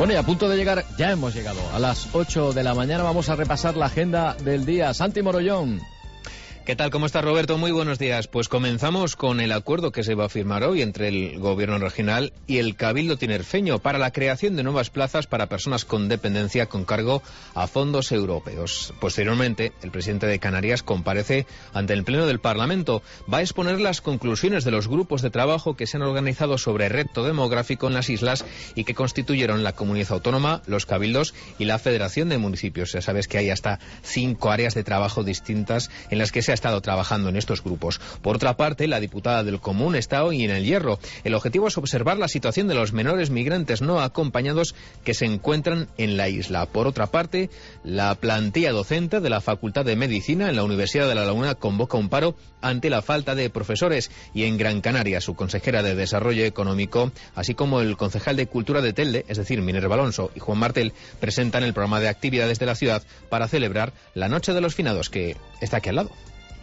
Bueno, y a punto de llegar, ya hemos llegado a las 8 de la mañana. Vamos a repasar la agenda del día. Santi Morollón. ¿Qué tal? ¿Cómo estás, Roberto? Muy buenos días. Pues comenzamos con el acuerdo que se va a firmar hoy entre el Gobierno regional y el Cabildo tinerfeño para la creación de nuevas plazas para personas con dependencia con cargo a fondos europeos. Posteriormente, el presidente de Canarias comparece ante el Pleno del Parlamento. Va a exponer las conclusiones de los grupos de trabajo que se han organizado sobre reto demográfico en las islas y que constituyeron la comunidad autónoma, los cabildos y la Federación de Municipios. Ya sabes que hay hasta 5 áreas de trabajo distintas en las que se ha estado trabajando en estos grupos. Por otra parte, la diputada del Común está hoy en El Hierro. El objetivo es observar la situación de los menores migrantes no acompañados que se encuentran en la isla. Por otra parte, la plantilla docente de la Facultad de Medicina en la Universidad de La Laguna convoca un paro ante la falta de profesores. Y en Gran Canaria, su consejera de Desarrollo Económico, así como el concejal de Cultura de Telde, es decir, Minerva Alonso y Juan Martel, presentan el programa de actividades de la ciudad para celebrar la Noche de los Finados, que está aquí al lado.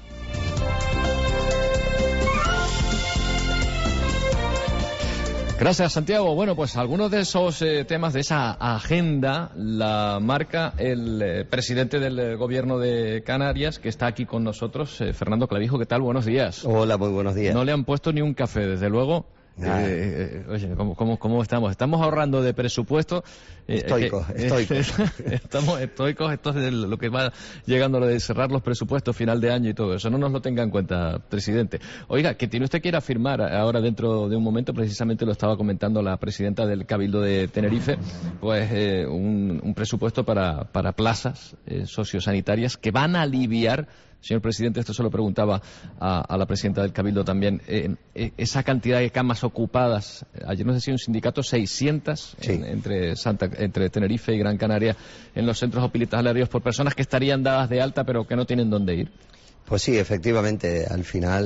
Gracias, Santiago. Bueno, pues algunos de esos temas de esa agenda la marca el presidente del Gobierno de Canarias, que está aquí con nosotros, Fernando Clavijo. ¿Qué tal? Buenos días. Hola, muy buenos días. No le han puesto ni un café, desde luego. Oye, ¿cómo estamos? Estamos ahorrando de presupuesto. Estoicos. Estamos estoicos. Esto es lo que va llegando, lo de cerrar los presupuestos final de año y todo eso. No nos lo tenga en cuenta, presidente. Oiga, que tiene usted que ir a firmar ahora dentro de un momento, precisamente lo estaba comentando la presidenta del Cabildo de Tenerife, pues un presupuesto para plazas sociosanitarias que van a aliviar. Señor presidente, esto se lo preguntaba a la presidenta del Cabildo también. Esa cantidad de camas ocupadas, ayer nos decía un sindicato, 600 sí. entre Tenerife y Gran Canaria en los centros hospitalarios por personas que estarían dadas de alta pero que no tienen dónde ir. Pues sí, efectivamente, al final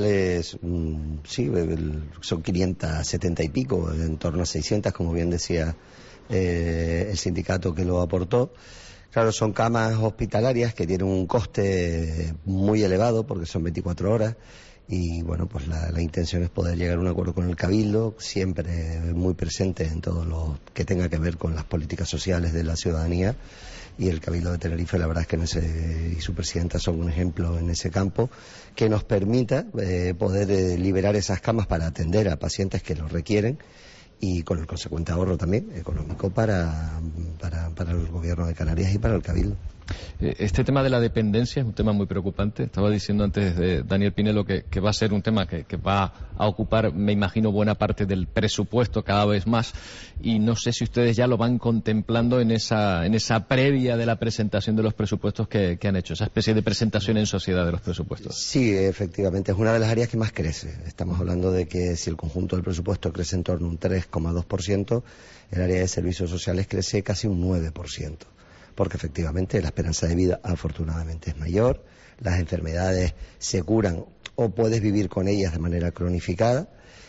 son 570 y pico, en torno a 600, como bien decía el sindicato que lo aportó. Claro, son camas hospitalarias que tienen un coste muy elevado porque son 24 horas y bueno, pues la intención es poder llegar a un acuerdo con el Cabildo, siempre muy presente en todo lo que tenga que ver con las políticas sociales de la ciudadanía, y el Cabildo de Tenerife, la verdad es que y su presidenta son un ejemplo en ese campo que nos permita poder liberar esas camas para atender a pacientes que lo requieren, y con el consecuente ahorro también económico para el Gobierno de Canarias y para el Cabildo. Este tema de la dependencia es un tema muy preocupante. Estaba diciendo antes de Daniel Pinelo que va a ser un tema que va a ocupar, me imagino, buena parte del presupuesto cada vez más, y no sé si ustedes ya lo van contemplando en esa previa de la presentación de los presupuestos que han hecho, esa especie de presentación en sociedad de los presupuestos. Sí, efectivamente, es una de las áreas que más crece. Estamos hablando de que si el conjunto del presupuesto crece en torno a un 3,2%, el área de servicios sociales crece casi un 9%. Porque efectivamente la esperanza de vida afortunadamente es mayor, las enfermedades se curan o puedes vivir con ellas de manera cronificada,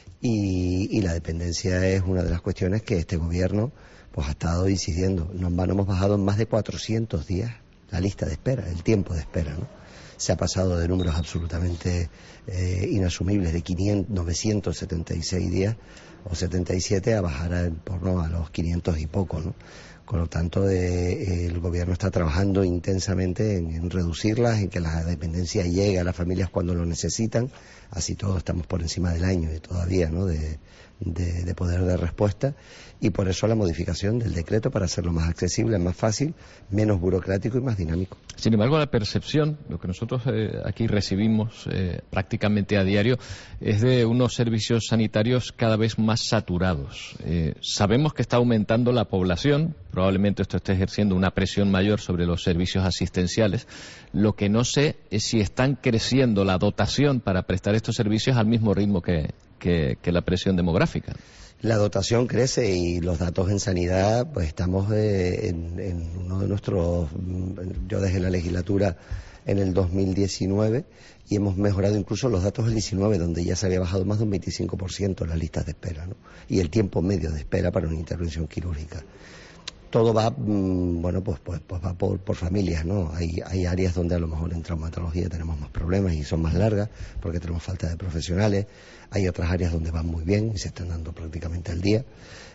y la dependencia es una de las cuestiones que este gobierno pues ha estado incidiendo. Nos hemos bajado en más de 400 días la lista de espera, el tiempo de espera, ¿no? Se ha pasado de números absolutamente inasumibles de 976 días o 77 a bajar en torno a los 500 y poco, ¿no? Con lo tanto, el gobierno está trabajando intensamente en reducirlas, en que la dependencia llegue a las familias cuando lo necesitan. Así todos estamos por encima del año y todavía, ¿no?, de poder de respuesta, y por eso la modificación del decreto para hacerlo más accesible, más fácil, menos burocrático y más dinámico. Sin embargo, la percepción, lo que nosotros aquí recibimos prácticamente a diario, es de unos servicios sanitarios cada vez más saturados. Sabemos que está aumentando la población, probablemente esto esté ejerciendo una presión mayor sobre los servicios asistenciales. Lo que no sé es si están creciendo la dotación para prestar estos servicios al mismo ritmo que la presión demográfica. La dotación crece y los datos en sanidad, pues estamos en uno de nuestros... Yo dejé la legislatura en el 2019 y hemos mejorado incluso los datos del 19, donde ya se había bajado más de un 25% las listas de espera, ¿no? Y el tiempo medio de espera para una intervención quirúrgica. Todo va, pues va por familias, ¿no? Hay áreas donde a lo mejor en traumatología tenemos más problemas y son más largas porque tenemos falta de profesionales. Hay otras áreas donde van muy bien y se están dando prácticamente al día.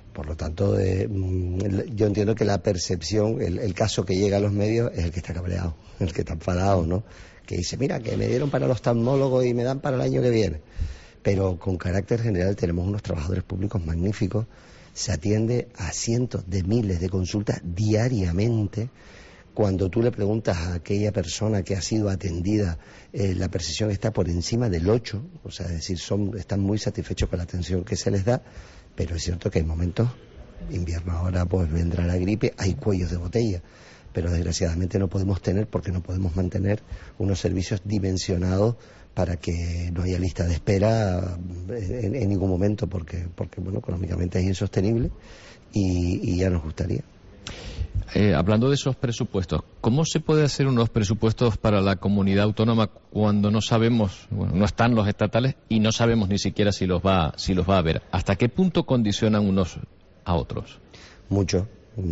Por lo tanto, yo entiendo que la percepción, el caso que llega a los medios es el que está cabreado, el que está enfadado, ¿no? Que dice, mira, que me dieron para los oftalmólogos y me dan para el año que viene. Pero con carácter general tenemos unos trabajadores públicos magníficos, se atiende a cientos de miles de consultas diariamente. Cuando tú le preguntas a aquella persona que ha sido atendida, la percepción está por encima del 8, o sea, es decir, están muy satisfechos con la atención que se les da, pero es cierto que hay momentos, invierno ahora pues vendrá la gripe, hay cuellos de botella, pero desgraciadamente no podemos tener, porque no podemos mantener unos servicios dimensionados para que no haya lista de espera en ningún momento, porque bueno, económicamente es insostenible y ya nos gustaría. Hablando de esos presupuestos, ¿cómo se puede hacer unos presupuestos para la comunidad autónoma cuando no sabemos, bueno, no están los estatales y no sabemos ni siquiera si los va a haber? ¿Hasta qué punto condicionan unos a otros? Mucho,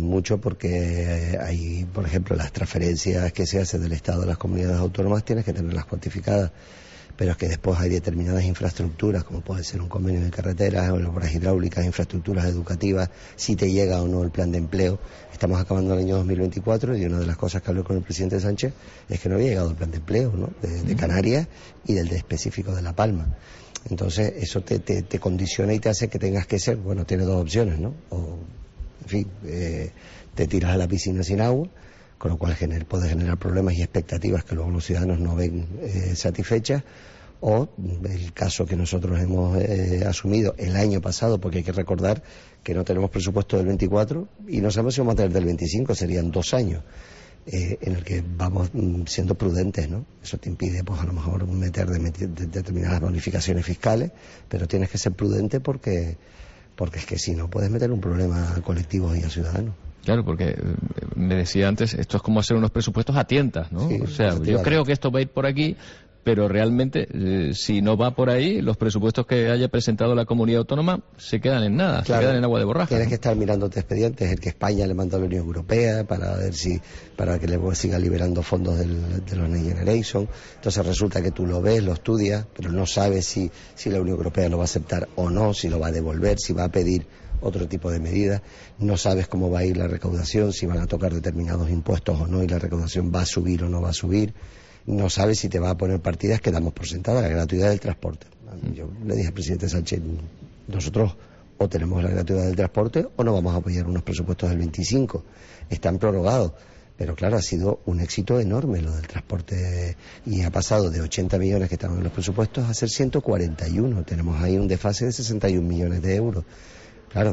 porque hay, por ejemplo, las transferencias que se hacen del Estado a las comunidades autónomas tienes que tenerlas cuantificadas, pero es que después hay determinadas infraestructuras, como puede ser un convenio de carreteras, o obras hidráulicas, infraestructuras educativas, si te llega o no el plan de empleo. Estamos acabando el año 2024 y una de las cosas que hablé con el presidente Sánchez es que no había llegado el plan de empleo, ¿no?, de Canarias y del específico de La Palma. Entonces eso te condiciona y te hace que tengas que ser, bueno, tienes dos opciones, ¿no? O, en fin, te tiras a la piscina sin agua, con lo cual puede generar problemas y expectativas que luego los ciudadanos no ven satisfechas, o el caso que nosotros hemos asumido el año pasado, porque hay que recordar que no tenemos presupuesto del 24 y no sabemos si vamos a tener del 25, serían 2 años, en el que vamos siendo prudentes, ¿no? Eso te impide, pues a lo mejor meter determinadas bonificaciones fiscales, pero tienes que ser prudente porque es que si no puedes meter un problema a colectivos y a ciudadanos. Claro, porque me decía antes, esto es como hacer unos presupuestos a tientas, ¿no? Sí, o sea, yo creo que esto va a ir por aquí, pero realmente, si no va por ahí, los presupuestos que haya presentado la comunidad autónoma se quedan en nada, claro, se quedan en agua de borraja. Tienes que estar mirándote expedientes, el que España le manda a la Unión Europea para que le siga liberando fondos de los Next Generation. Entonces resulta que tú lo ves, lo estudias, pero no sabes si la Unión Europea lo va a aceptar o no, si lo va a devolver, si va a pedir otro tipo de medidas, no sabes cómo va a ir la recaudación, si van a tocar determinados impuestos o no y la recaudación va a subir o no va a subir, no sabes si te va a poner partidas que damos por sentada, la gratuidad del transporte. Yo le dije al presidente Sánchez, nosotros o tenemos la gratuidad del transporte o no vamos a apoyar unos presupuestos del 25, están prorrogados. Pero claro, ha sido un éxito enorme lo del transporte y ha pasado de 80 millones que estaban en los presupuestos a ser 141. Tenemos ahí un desfase de 61 millones de euros. Claro,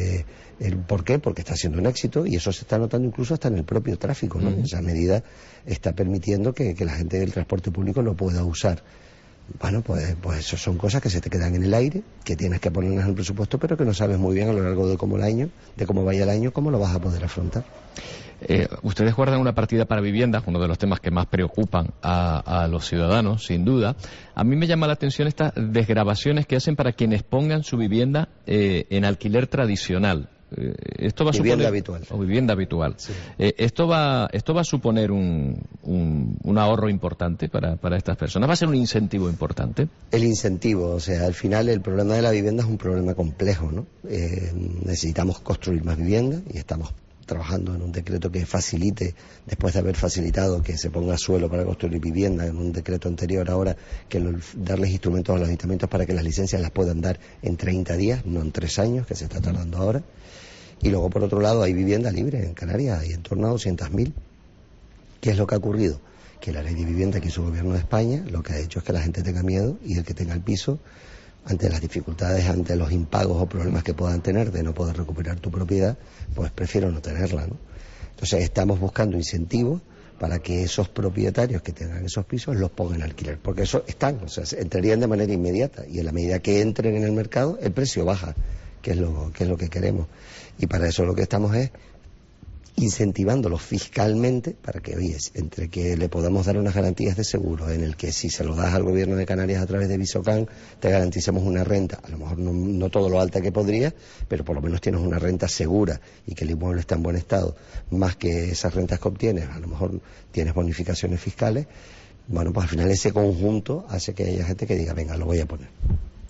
¿por qué? Porque está siendo un éxito y eso se está notando incluso hasta en el propio tráfico, ¿no? Esa medida está permitiendo que la gente del transporte público lo pueda usar. Bueno, pues eso son cosas que se te quedan en el aire, que tienes que ponerlas en el presupuesto, pero que no sabes muy bien a lo largo de cómo vaya el año, cómo lo vas a poder afrontar. Ustedes guardan una partida para viviendas, uno de los temas que más preocupan a los ciudadanos, sin duda. A mí me llama la atención estas desgravaciones que hacen para quienes pongan su vivienda en alquiler tradicional. Esto va a vivienda suponer, habitual. O vivienda habitual. Sí. Esto va a suponer un ahorro importante para estas personas. ¿Va a ser un incentivo importante? El incentivo, o sea, al final el problema de la vivienda es un problema complejo, ¿no? Necesitamos construir más viviendas y estamos trabajando en un decreto que facilite, después de haber facilitado que se ponga suelo para construir vivienda, en un decreto anterior ahora, darles instrumentos a los ayuntamientos para que las licencias las puedan dar en 30 días, no en 3 años, que se está tardando ahora. Y luego, por otro lado, hay vivienda libre en Canarias, hay en torno a 200.000. ¿Qué es lo que ha ocurrido? Que la ley de vivienda que hizo el Gobierno de España lo que ha hecho es que la gente tenga miedo y el que tenga el piso, ante las dificultades, ante los impagos o problemas que puedan tener de no poder recuperar tu propiedad, pues prefiero no tenerla, ¿no? Entonces estamos buscando incentivos para que esos propietarios que tengan esos pisos los pongan en alquiler, porque eso están, o sea, entrarían de manera inmediata y en la medida que entren en el mercado el precio baja, que es lo que queremos, y para eso lo que estamos es incentivándolos fiscalmente para que, oye, entre que le podamos dar unas garantías de seguro, en el que si se lo das al Gobierno de Canarias a través de Visocan, te garanticemos una renta, a lo mejor no todo lo alta que podría, pero por lo menos tienes una renta segura y que el inmueble está en buen estado, más que esas rentas que obtienes, a lo mejor tienes bonificaciones fiscales. Bueno, pues al final ese conjunto hace que haya gente que diga, venga, lo voy a poner.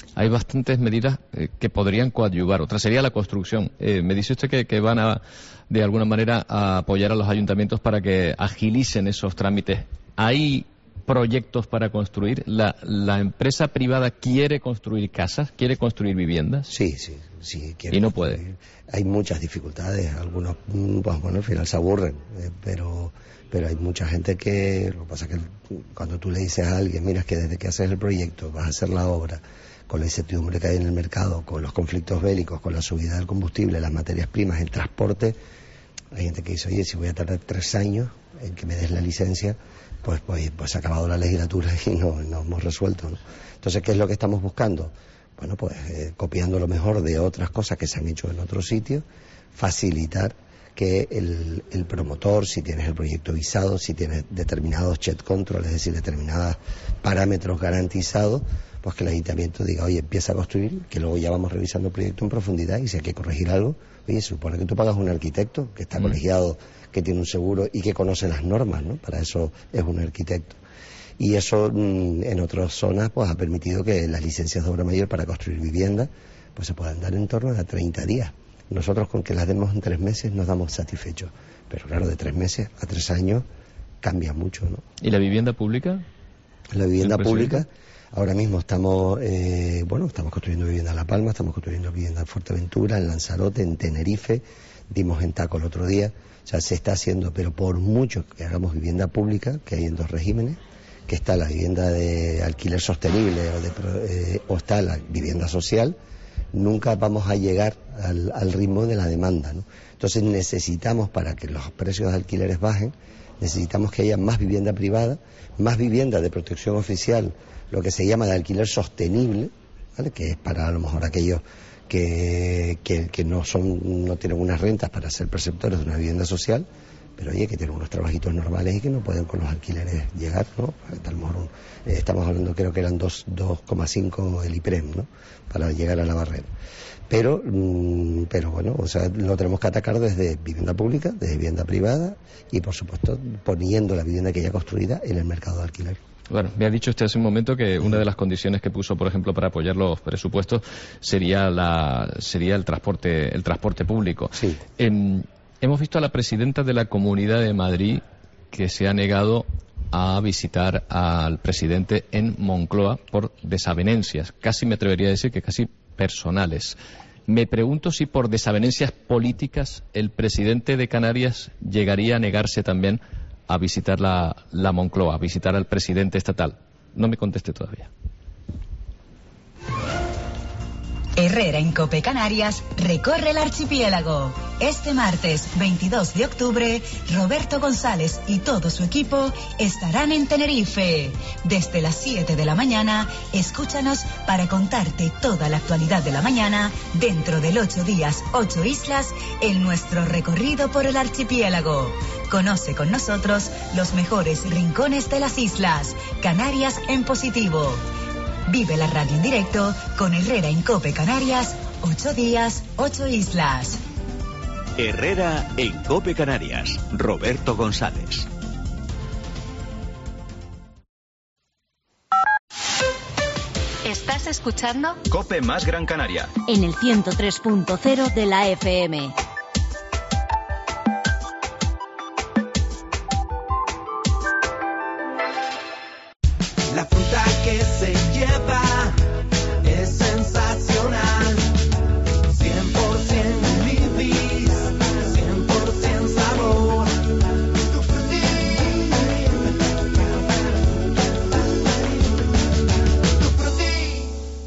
hay bastantes medidas que podrían coadyuvar. Otra sería la construcción. Me dice usted que van a, de alguna manera, a apoyar a los ayuntamientos para que agilicen esos trámites. ¿Hay proyectos para construir? ¿La empresa privada quiere construir casas? ¿Quiere construir viviendas? Sí, quiere. Y no construir. puede. Hay muchas dificultades. Algunos, pues bueno, al final se aburren, pero hay mucha gente que... Lo que pasa es que cuando tú le dices a alguien, mira, es que desde que haces el proyecto vas a hacer la obra, con la incertidumbre que hay en el mercado, con los conflictos bélicos, con la subida del combustible, las materias primas, el transporte, hay gente que dice, oye, si voy a tardar 3 años en que me des la licencia, pues ha acabado la legislatura y no hemos resuelto, ¿no? Entonces, ¿qué es lo que estamos buscando? Bueno, pues copiando lo mejor de otras cosas que se han hecho en otros sitios, facilitar que el promotor, si tienes el proyecto visado, si tienes determinados check control, es decir, determinados parámetros garantizados, pues que el ayuntamiento diga, oye, empieza a construir, que luego ya vamos revisando el proyecto en profundidad y si hay que corregir algo, oye, supone que tú pagas un arquitecto que está colegiado, que tiene un seguro y que conoce las normas, ¿no? Para eso es un arquitecto. Y eso en otras zonas pues ha permitido que las licencias de obra mayor para construir viviendas pues se puedan dar en torno a 30 días. Nosotros con que las demos en 3 meses nos damos satisfechos, pero claro, de 3 meses a 3 años cambia mucho, ¿no? ¿Y la vivienda pública? La vivienda pública, ahora mismo estamos construyendo vivienda en La Palma, estamos construyendo vivienda en Fuerteventura, en Lanzarote, en Tenerife, dimos en Taco el otro día, o sea, se está haciendo, pero por mucho que hagamos vivienda pública, que hay en 2 regímenes, que está la vivienda de alquiler sostenible o está la vivienda social, nunca vamos a llegar al ritmo de la demanda, ¿no? Entonces necesitamos, para que los precios de alquileres bajen, necesitamos que haya más vivienda privada, más vivienda de protección oficial, lo que se llama de alquiler sostenible, ¿vale? Que es para a lo mejor aquellos que no tienen unas rentas para ser perceptores de una vivienda social, pero oye, que tienen unos trabajitos normales y que no pueden con los alquileres llegar, ¿no? A lo mejor estamos hablando, creo que eran 2,5 el IPREM, ¿no? Para llegar a la barrera. Pero bueno, o sea, lo tenemos que atacar desde vivienda pública, desde vivienda privada y, por supuesto, poniendo la vivienda que ya construida en el mercado de alquiler. Bueno, me ha dicho usted hace un momento que una de las condiciones que puso, por ejemplo, para apoyar los presupuestos sería el transporte público. Sí. Hemos visto a la presidenta de la Comunidad de Madrid que se ha negado a visitar al presidente en Moncloa por desavenencias, casi me atrevería a decir que casi personales. Me pregunto si por desavenencias políticas el presidente de Canarias llegaría a negarse también a visitar la Moncloa, a visitar al presidente estatal. No me conteste todavía. Herrera en COPE Canarias recorre el archipiélago. Este martes 22 de octubre, Roberto González y todo su equipo estarán en Tenerife. Desde las 7 de la mañana, escúchanos para contarte toda la actualidad de la mañana dentro del 8 días, 8 islas en nuestro recorrido por el archipiélago. Conoce con nosotros los mejores rincones de las islas. Canarias en positivo. Vive la radio en directo con Herrera en COPE Canarias, 8 días, 8 islas. Herrera en COPE Canarias, Roberto González. ¿Estás escuchando? COPE más Gran Canaria. En el 103.0 de la FM. La fruta que se lleva es sensacional. 100% Libis, 100% sabor. Tutti Frutti.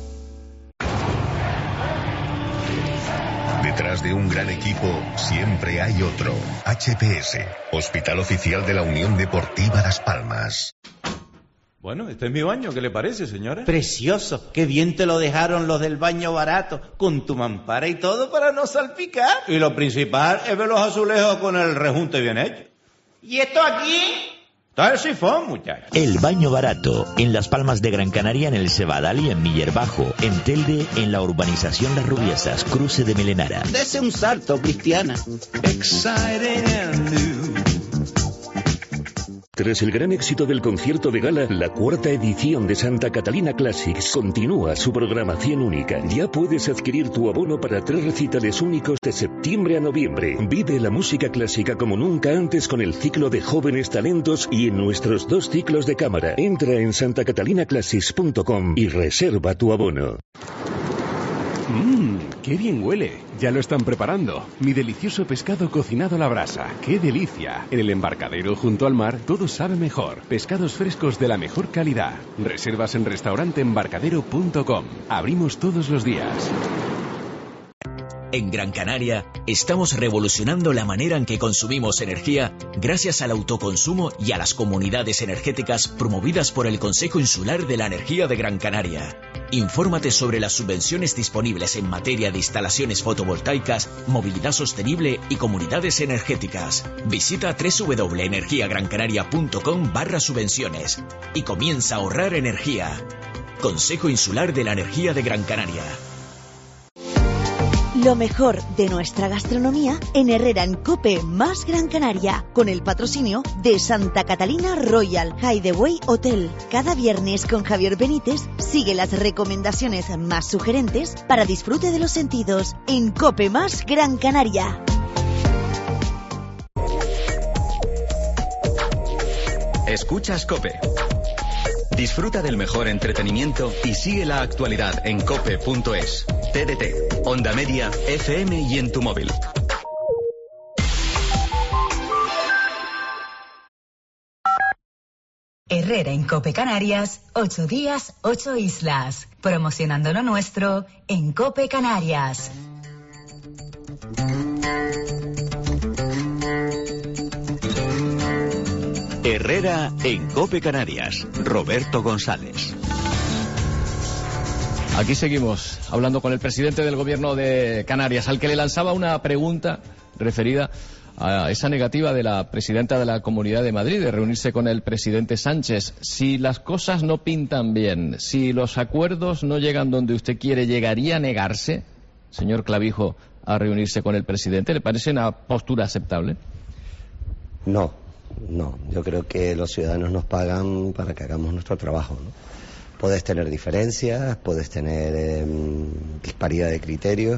Detrás de un gran equipo siempre hay otro. HPS, Hospital Oficial de la Unión Deportiva Las Palmas. Bueno, este es mi baño, ¿qué le parece, señora? Precioso, qué bien te lo dejaron los del baño barato, con tu mampara y todo para no salpicar. Y lo principal es ver los azulejos con el rejunte bien hecho. ¿Y esto aquí? Está el sifón, muchacho. El Baño Barato, en Las Palmas de Gran Canaria, en el Cebadal y en Miller Bajo, en Telde, en la urbanización Las Rubiesas, cruce de Melenara. Dese un salto, Cristiana. Exciting and new. Tras el gran éxito del concierto de gala, la cuarta edición de Santa Catalina Classics continúa su programación única. Ya puedes adquirir tu abono para 3 recitales únicos de septiembre a noviembre. Vive la música clásica como nunca antes con el ciclo de jóvenes talentos y en nuestros 2 ciclos de cámara. Entra en santacatalinaclassics.com y reserva tu abono. ¡Qué bien huele! Ya lo están preparando. Mi delicioso pescado cocinado a la brasa. ¡Qué delicia! En el embarcadero junto al mar todo sabe mejor. Pescados frescos de la mejor calidad. Reservas en restauranteembarcadero.com. Abrimos todos los días. En Gran Canaria estamos revolucionando la manera en que consumimos energía gracias al autoconsumo y a las comunidades energéticas promovidas por el Consejo Insular de la Energía de Gran Canaria. Infórmate sobre las subvenciones disponibles en materia de instalaciones fotovoltaicas, movilidad sostenible y comunidades energéticas. Visita www.energiagrancanaria.com/subvenciones y comienza a ahorrar energía. Consejo Insular de la Energía de Gran Canaria. Lo mejor de nuestra gastronomía en Herrera en Cope más Gran Canaria, con el patrocinio de Santa Catalina Royal Hideaway Hotel. Cada viernes con Javier Benítez sigue las recomendaciones más sugerentes para disfrute de los sentidos en Cope más Gran Canaria. Escuchas Cope. Disfruta del mejor entretenimiento y sigue la actualidad en cope.es, TDT, Onda Media, FM y en tu móvil. Herrera en Cope Canarias, 8 días, 8 islas. Promocionando lo nuestro en Cope Canarias. Herrera en Cope Canarias, Roberto González. Aquí seguimos hablando con el presidente del gobierno de Canarias, al que le lanzaba una pregunta referida a esa negativa de la presidenta de la Comunidad de Madrid de reunirse con el presidente Sánchez. Si las cosas no pintan bien, si los acuerdos no llegan donde usted quiere, ¿llegaría a negarse, señor Clavijo, a reunirse con el presidente? ¿Le parece una postura aceptable? No, yo creo que los ciudadanos nos pagan para que hagamos nuestro trabajo, ¿no? Puedes tener diferencias, puedes tener disparidad de criterios,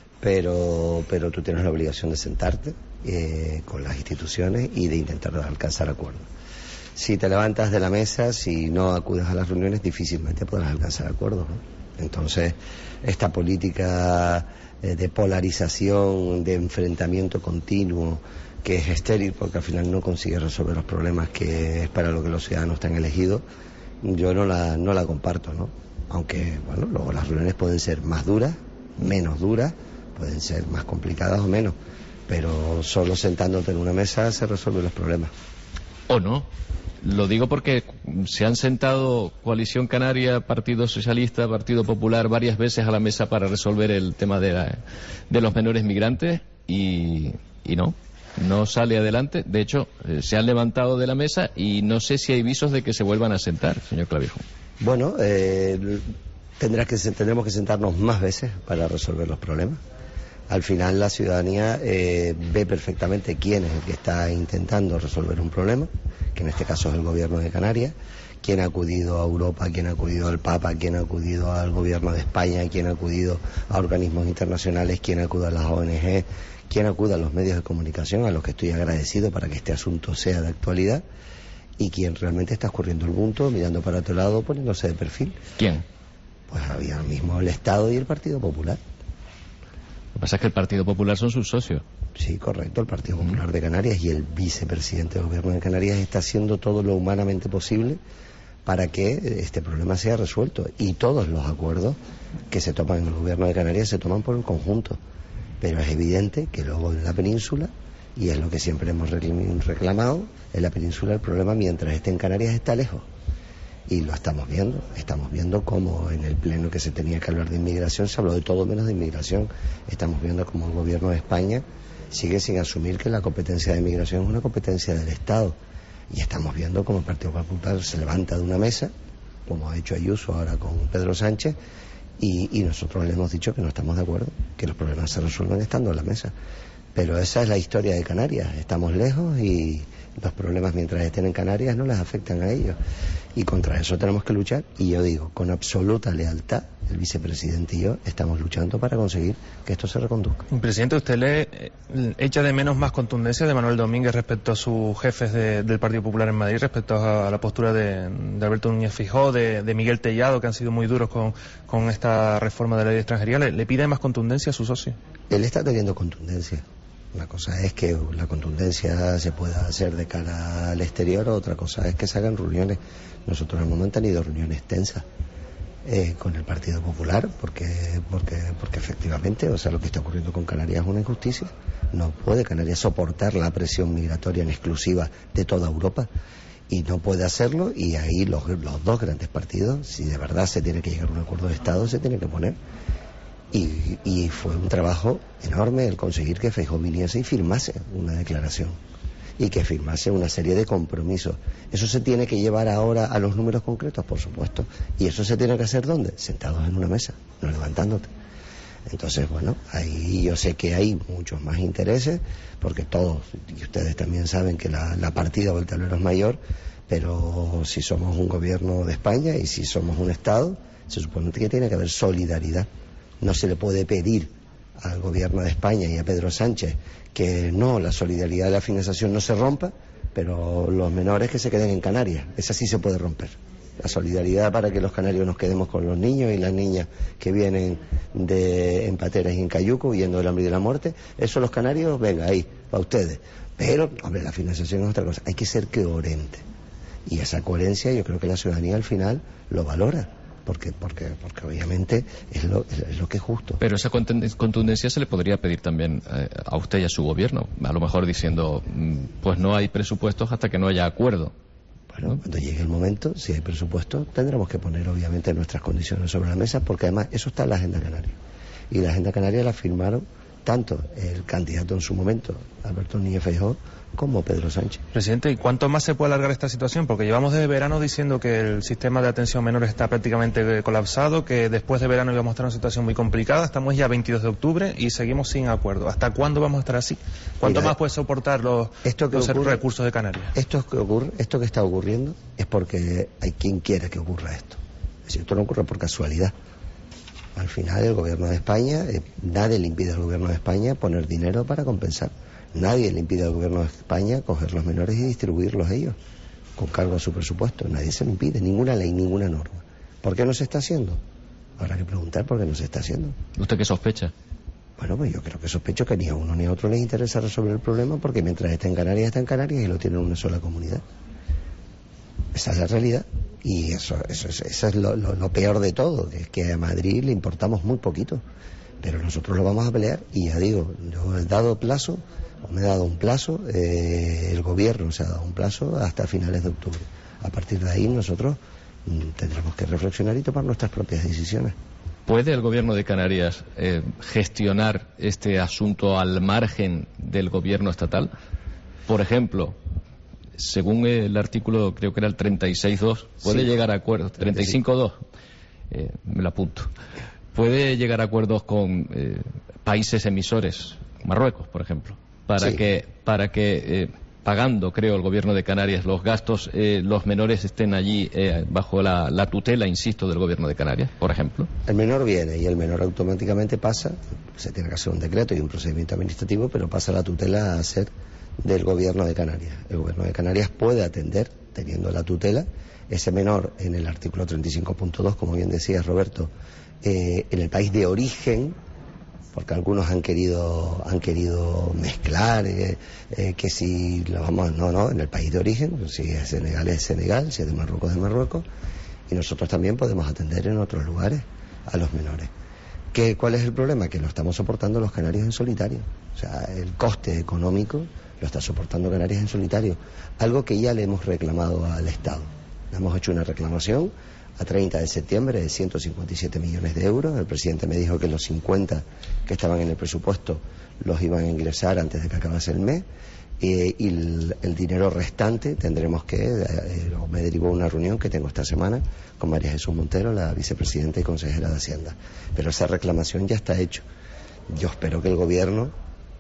pero tú tienes la obligación de sentarte con las instituciones y de intentar alcanzar acuerdos. Si te levantas de la mesa, si no acudes a las reuniones, difícilmente podrás alcanzar acuerdos, ¿no? Entonces, esta política de polarización, de enfrentamiento continuo, que es estéril porque al final no consigue resolver los problemas que es para lo que los ciudadanos están elegidos, yo no la comparto, ¿no? Aunque, bueno, luego las reuniones pueden ser más duras, menos duras, pueden ser más complicadas o menos, pero solo sentándote en una mesa se resuelven los problemas. ¿O no? Lo digo porque se han sentado Coalición Canaria, Partido Socialista, Partido Popular varias veces a la mesa para resolver el tema de los menores migrantes y no sale adelante. De hecho, se han levantado de la mesa y no sé si hay visos de que se vuelvan a sentar, señor Clavijo. Bueno, tendremos que sentarnos más veces para resolver los problemas. Al final la ciudadanía ve perfectamente quién es el que está intentando resolver un problema, que en este caso es el gobierno de Canarias, quién ha acudido a Europa, quién ha acudido al Papa, quién ha acudido al gobierno de España, quién ha acudido a organismos internacionales, quién acude a las ONG, quién acude a los medios de comunicación, a los que estoy agradecido para que este asunto sea de actualidad, y quién realmente está escurriendo el bulto, mirando para otro lado, poniéndose de perfil. ¿Quién? Pues había mismo el Estado y el Partido Popular. Lo que pasa es que el Partido Popular son sus socios. Sí, correcto, el Partido Popular de Canarias y el vicepresidente del gobierno de Canarias está haciendo todo lo humanamente posible para que este problema sea resuelto, y todos los acuerdos que se toman en el gobierno de Canarias se toman por el conjunto. Pero es evidente que luego en la península, y es lo que siempre hemos reclamado, en la península el problema mientras esté en Canarias está lejos. Y lo estamos viendo cómo en el pleno que se tenía que hablar de inmigración se habló de todo menos de inmigración. Estamos viendo cómo el gobierno de España sigue sin asumir que la competencia de inmigración es una competencia del Estado. Y estamos viendo cómo el Partido Popular se levanta de una mesa, como ha hecho Ayuso ahora con Pedro Sánchez, y nosotros le hemos dicho que no estamos de acuerdo, que los problemas se resuelven estando en la mesa. Pero esa es la historia de Canarias. Estamos lejos y los problemas mientras estén en Canarias no les afectan a ellos. Y contra eso tenemos que luchar. Y yo digo, con absoluta lealtad, el vicepresidente y yo estamos luchando para conseguir que esto se reconduzca. Presidente, ¿usted le echa de menos más contundencia de Manuel Domínguez respecto a sus jefes del Partido Popular en Madrid, respecto a la postura de Alberto Núñez Feijóo, de Miguel Tellado, que han sido muy duros con esta reforma de la ley de extranjería? ¿Le pide más contundencia a su socio? Él está teniendo contundencia. Una cosa es que la contundencia se pueda hacer de cara al exterior, otra cosa es que se hagan reuniones. Nosotros hemos mantenido reuniones tensas con el Partido Popular porque efectivamente, o sea, lo que está ocurriendo con Canarias es una injusticia. No puede Canarias soportar la presión migratoria en exclusiva de toda Europa y no puede hacerlo, y ahí los dos grandes partidos, si de verdad se tiene que llegar a un acuerdo de Estado, se tiene que poner. Y fue un trabajo enorme el conseguir que Feijóo viniese y firmase una declaración y que firmase una serie de compromisos. Eso se tiene que llevar ahora a los números concretos, por supuesto, y eso se tiene que hacer ¿dónde? Sentados en una mesa, no levantándote. Entonces, bueno, ahí yo sé que hay muchos más intereses, porque todos, y ustedes también saben que la partida o el tablero es mayor, pero si somos un gobierno de España y si somos un Estado, se supone que tiene que haber solidaridad. No se le puede pedir al gobierno de España y a Pedro Sánchez que no, la solidaridad de la financiación no se rompa, pero los menores que se queden en Canarias, esa sí se puede romper. La solidaridad para que los canarios nos quedemos con los niños y las niñas que vienen en pateras y en cayuco huyendo del hambre y de la muerte, eso los canarios, venga, ahí, para ustedes. Pero, hombre, la financiación es otra cosa, hay que ser coherente. Y esa coherencia yo creo que la ciudadanía al final lo valora. Porque obviamente es lo que es justo. Pero esa contundencia se le podría pedir también a usted y a su gobierno, a lo mejor diciendo, pues no hay presupuestos hasta que no haya acuerdo. Bueno, cuando llegue el momento, si hay presupuesto, tendremos que poner obviamente nuestras condiciones sobre la mesa, porque además eso está en la Agenda Canaria. Y la Agenda Canaria la firmaron tanto el candidato en su momento, Alberto Núñez Feijóo, como Pedro Sánchez. Presidente, ¿y cuánto más se puede alargar esta situación? Porque llevamos desde verano diciendo que el sistema de atención a menores está prácticamente colapsado, que después de verano íbamos a estar en una situación muy complicada. Estamos ya 22 de octubre y seguimos sin acuerdo. ¿Hasta cuándo vamos a estar así? ¿Cuánto más puede soportar los recursos de Canarias? Esto que está ocurriendo es porque hay quien quiere que ocurra esto. Es decir, esto no ocurre por casualidad. Al final el gobierno de España, nadie le impide al gobierno de España poner dinero para compensar. Nadie le impide al gobierno de España coger los menores y distribuirlos ellos con cargo a su presupuesto. Nadie se lo impide, ninguna ley, ninguna norma. ¿Por qué no se está haciendo? Habrá que preguntar por qué no se está haciendo. ¿Usted qué sospecha? Bueno, pues yo creo que sospecho que ni a uno ni a otro les interesa resolver el problema, porque mientras está en Canarias y lo tiene en una sola comunidad. Esa es la realidad. Y eso es lo peor de todo, que es que a Madrid le importamos muy poquito. Pero nosotros lo vamos a pelear, y ya digo, yo he dado plazo, o me he dado un plazo, el gobierno se ha dado un plazo hasta finales de octubre. A partir de ahí nosotros tendremos que reflexionar y tomar nuestras propias decisiones. ¿Puede el gobierno de Canarias gestionar este asunto al margen del gobierno estatal? Por ejemplo, según el artículo, creo que era el 36.2, puede llegar a acuerdos, 35.2, me lo apunto, puede llegar a acuerdos con países emisores, Marruecos, por ejemplo, para que pagando, creo, el gobierno de Canarias los gastos, los menores estén allí bajo la tutela, insisto, del gobierno de Canarias, por ejemplo. El menor viene y el menor automáticamente pasa, se tiene que hacer un decreto y un procedimiento administrativo, pero pasa la tutela a ser del gobierno de Canarias. El gobierno de Canarias puede atender, teniendo la tutela, ese menor en el artículo 35.2, como bien decía Roberto, en el país de origen, porque algunos han querido mezclar que si lo vamos, no, en el país de origen, si es Senegal es Senegal, si es de Marruecos es de Marruecos, y nosotros también podemos atender en otros lugares a los menores. ¿Cuál es el problema? Que lo estamos soportando los canarios en solitario. O sea, el coste económico lo está soportando Canarias en solitario, algo que ya le hemos reclamado al Estado. Le hemos hecho una reclamación a 30 de septiembre de 157 millones de euros. El presidente me dijo que los 50 que estaban en el presupuesto los iban a ingresar antes de que acabase el mes, y el dinero restante tendremos que, me derivó una reunión que tengo esta semana con María Jesús Montero, la vicepresidenta y consejera de Hacienda. Pero esa reclamación ya está hecha. Yo espero que el gobierno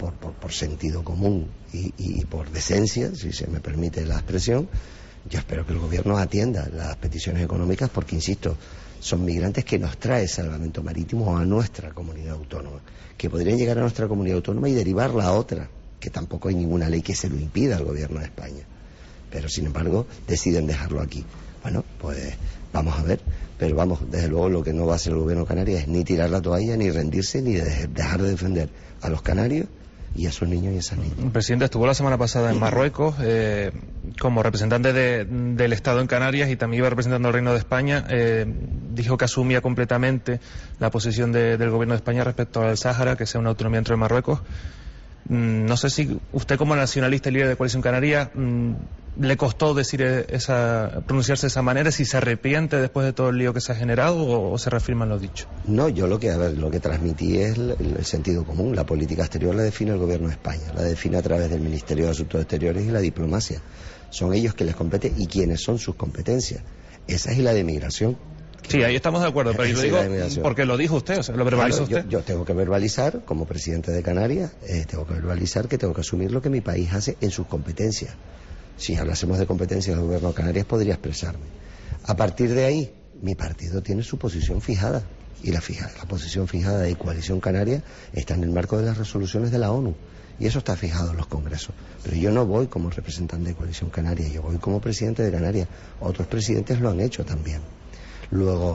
por sentido común y por decencia, si se me permite la expresión, yo espero que el gobierno atienda las peticiones económicas porque, insisto, son migrantes que nos trae salvamento marítimo a nuestra comunidad autónoma, que podrían llegar a nuestra comunidad autónoma y derivarla a otra, que tampoco hay ninguna ley que se lo impida al gobierno de España. Pero, sin embargo, deciden dejarlo aquí. Bueno, pues vamos a ver. Pero vamos, desde luego lo que no va a hacer el gobierno de Canarias es ni tirar la toalla, ni rendirse, ni dejar de defender a los canarios y a sus niños y esas niñas. El presidente estuvo la semana pasada en Marruecos como representante del Estado en Canarias y también iba representando al Reino de España. Dijo que asumía completamente la posición del gobierno de España respecto al Sáhara, que sea una autonomía dentro de Marruecos. No sé si usted, como nacionalista y líder de Coalición Canaria, le costó pronunciarse de esa manera, si se arrepiente después de todo el lío que se ha generado o se reafirma en lo dicho. No, yo lo que transmití es el sentido común. La política exterior la define el gobierno de España, la define a través del Ministerio de Asuntos Exteriores y la diplomacia. Son ellos que les compete y quiénes son sus competencias. Esa es la de migración. Sí, ahí estamos de acuerdo, pero yo lo digo porque lo dijo usted, o sea, lo verbalizó usted. Yo tengo que verbalizar, como presidente de Canarias, tengo que verbalizar que tengo que asumir lo que mi país hace en sus competencias. Si hablásemos de competencias del gobierno de Canarias, podría expresarme. A partir de ahí, mi partido tiene su posición fijada. Y la posición fijada de Coalición Canaria está en el marco de las resoluciones de la ONU. Y eso está fijado en los congresos. Pero yo no voy como representante de Coalición Canaria, yo voy como presidente de Canarias. Otros presidentes lo han hecho también. Luego,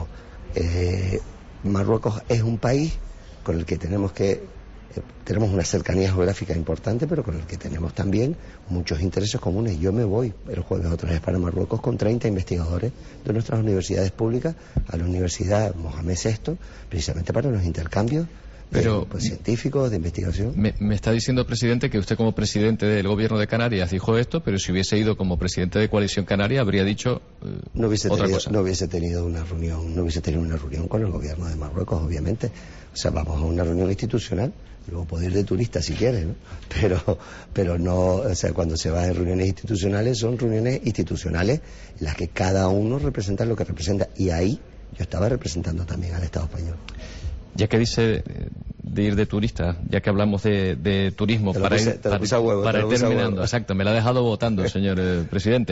Marruecos es un país con el que tenemos una cercanía geográfica importante, pero con el que tenemos también muchos intereses comunes. Yo me voy el jueves otra vez para Marruecos con 30 investigadores de nuestras universidades públicas a la Universidad Mohamed VI, precisamente para los intercambios científicos, de investigación. Me está diciendo, presidente, que usted como presidente del gobierno de Canarias dijo esto, pero si hubiese ido como presidente de Coalición Canaria habría dicho otra cosa. No hubiese tenido una reunión con el gobierno de Marruecos, obviamente. O sea, vamos a una reunión institucional, luego puedo ir de turista si quiere, ¿no? Pero no, o sea, cuando se va en reuniones institucionales, son reuniones institucionales en las que cada uno representa lo que representa, y ahí yo estaba representando también al Estado español. Ya que dice de ir de turista, ya que hablamos de turismo, para ir terminando, exacto, me la ha dejado votando, señor presidente.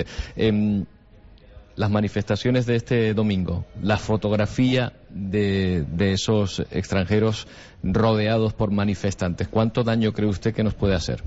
Las manifestaciones de este domingo, la fotografía de esos extranjeros rodeados por manifestantes, ¿cuánto daño cree usted que nos puede hacer?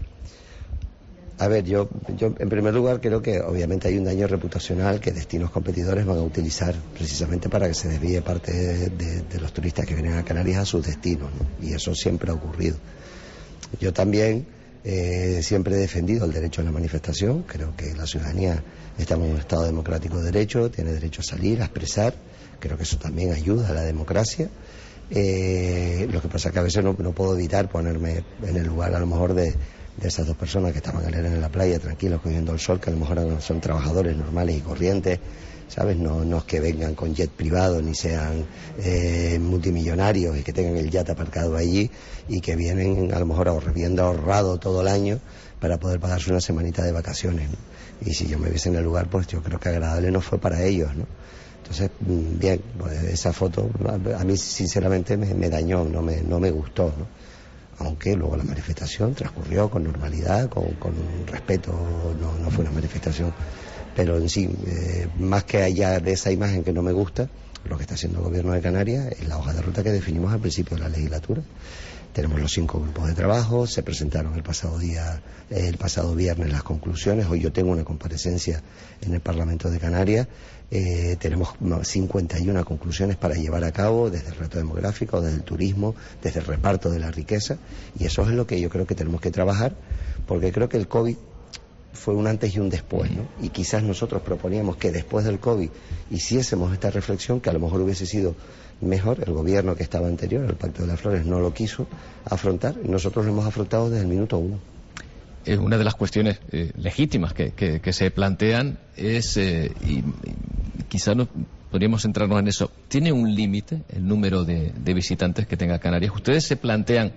A ver, yo en primer lugar creo que obviamente hay un daño reputacional que destinos competidores van a utilizar precisamente para que se desvíe parte de los turistas que vienen a Canarias a sus destinos, ¿no? Y eso siempre ha ocurrido. Yo también siempre he defendido el derecho a la manifestación. Creo que la ciudadanía estamos en un Estado democrático de derecho, tiene derecho a salir, a expresar. Creo que eso también ayuda a la democracia. Lo que pasa es que a veces no puedo evitar ponerme en el lugar a lo mejor de esas dos personas que estaban ayer en la playa tranquilos cogiendo el sol, que a lo mejor son trabajadores normales y corrientes, ¿sabes? No es que vengan con jet privado ni sean multimillonarios y que tengan el yate aparcado allí y que vienen a lo mejor habiendo ahorrado todo el año para poder pagarse una semanita de vacaciones, ¿no? Y si yo me viese en el lugar, pues yo creo que agradable no fue para ellos, ¿no? Entonces, bien, pues esa foto a mí sinceramente me dañó, no me gustó, ¿no? Aunque luego la manifestación transcurrió con normalidad, con respeto, no fue una manifestación. Pero en sí, más que allá de esa imagen que no me gusta, lo que está haciendo el gobierno de Canarias es la hoja de ruta que definimos al principio de la legislatura. Tenemos los 5 grupos de trabajo, se presentaron el pasado viernes las conclusiones. Hoy yo tengo una comparecencia en el Parlamento de Canarias. Tenemos 51 conclusiones para llevar a cabo, desde el reto demográfico, desde el turismo, desde el reparto de la riqueza, y eso es lo que yo creo que tenemos que trabajar, porque creo que el COVID fue un antes y un después, ¿no? Y quizás nosotros proponíamos que después del COVID hiciésemos esta reflexión, que a lo mejor hubiese sido mejor. El gobierno que estaba anterior, el Pacto de las Flores, no lo quiso afrontar, y nosotros lo hemos afrontado desde el minuto 1. Una de las cuestiones legítimas que se plantean es, y quizás podríamos centrarnos en eso, ¿tiene un límite el número de visitantes que tenga Canarias? ¿Ustedes se plantean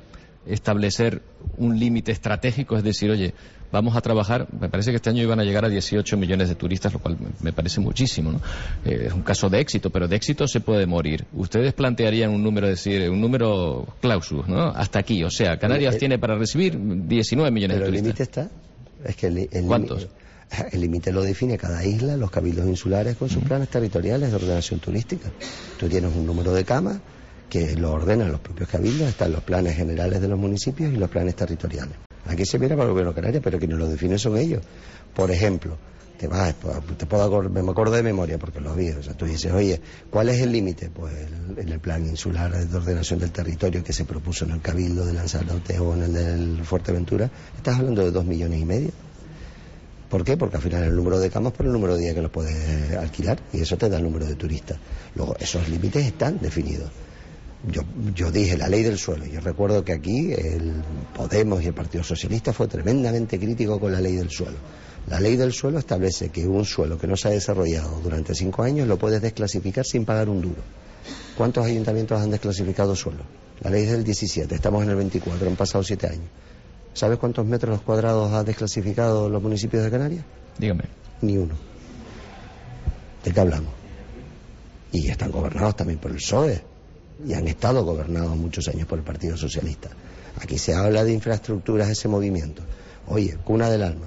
establecer un límite estratégico, es decir, oye, vamos a trabajar, me parece que este año iban a llegar a 18 millones de turistas, lo cual me parece muchísimo, ¿no? Es un caso de éxito, pero de éxito se puede morir. Ustedes plantearían un número, decir, un número clausus, ¿no? Hasta aquí, o sea, Canarias tiene para recibir 19 millones de turistas. Pero el límite está, es que ¿Cuántos? El límite lo define cada isla, los cabildos insulares con sus planes territoriales de ordenación turística. Tú tienes un número de camas que lo ordenan los propios cabildos, están los planes generales de los municipios y los planes territoriales. Aquí se mira para el gobierno canario, pero quienes lo definen son ellos. Por ejemplo, me acuerdo de memoria porque lo vi, o sea, tú dices, oye, ¿cuál es el límite? Pues en el plan insular de ordenación del territorio que se propuso en el cabildo de Lanzarote o en el del Fuerteventura, estás hablando de 2,5 millones. ¿Por qué? Porque al final el número de camas por el número de días que los puedes alquilar y eso te da el número de turistas. Luego, esos límites están definidos. Yo dije la ley del suelo. Yo recuerdo que aquí el Podemos y el Partido Socialista fue tremendamente crítico con la ley del suelo. La ley del suelo establece que un suelo que no se ha desarrollado durante 5 años lo puedes desclasificar sin pagar un duro. ¿Cuántos ayuntamientos han desclasificado suelo? La ley es del 17, estamos en el 24, han pasado 7 años. ¿Sabes cuántos metros cuadrados ha desclasificado los municipios de Canarias? Dígame. Ni uno. ¿De qué hablamos? Y están gobernados también por el PSOE. Y han estado gobernados muchos años por el Partido Socialista. Aquí se habla de infraestructuras, ese movimiento. Oye, Cuna del Alma.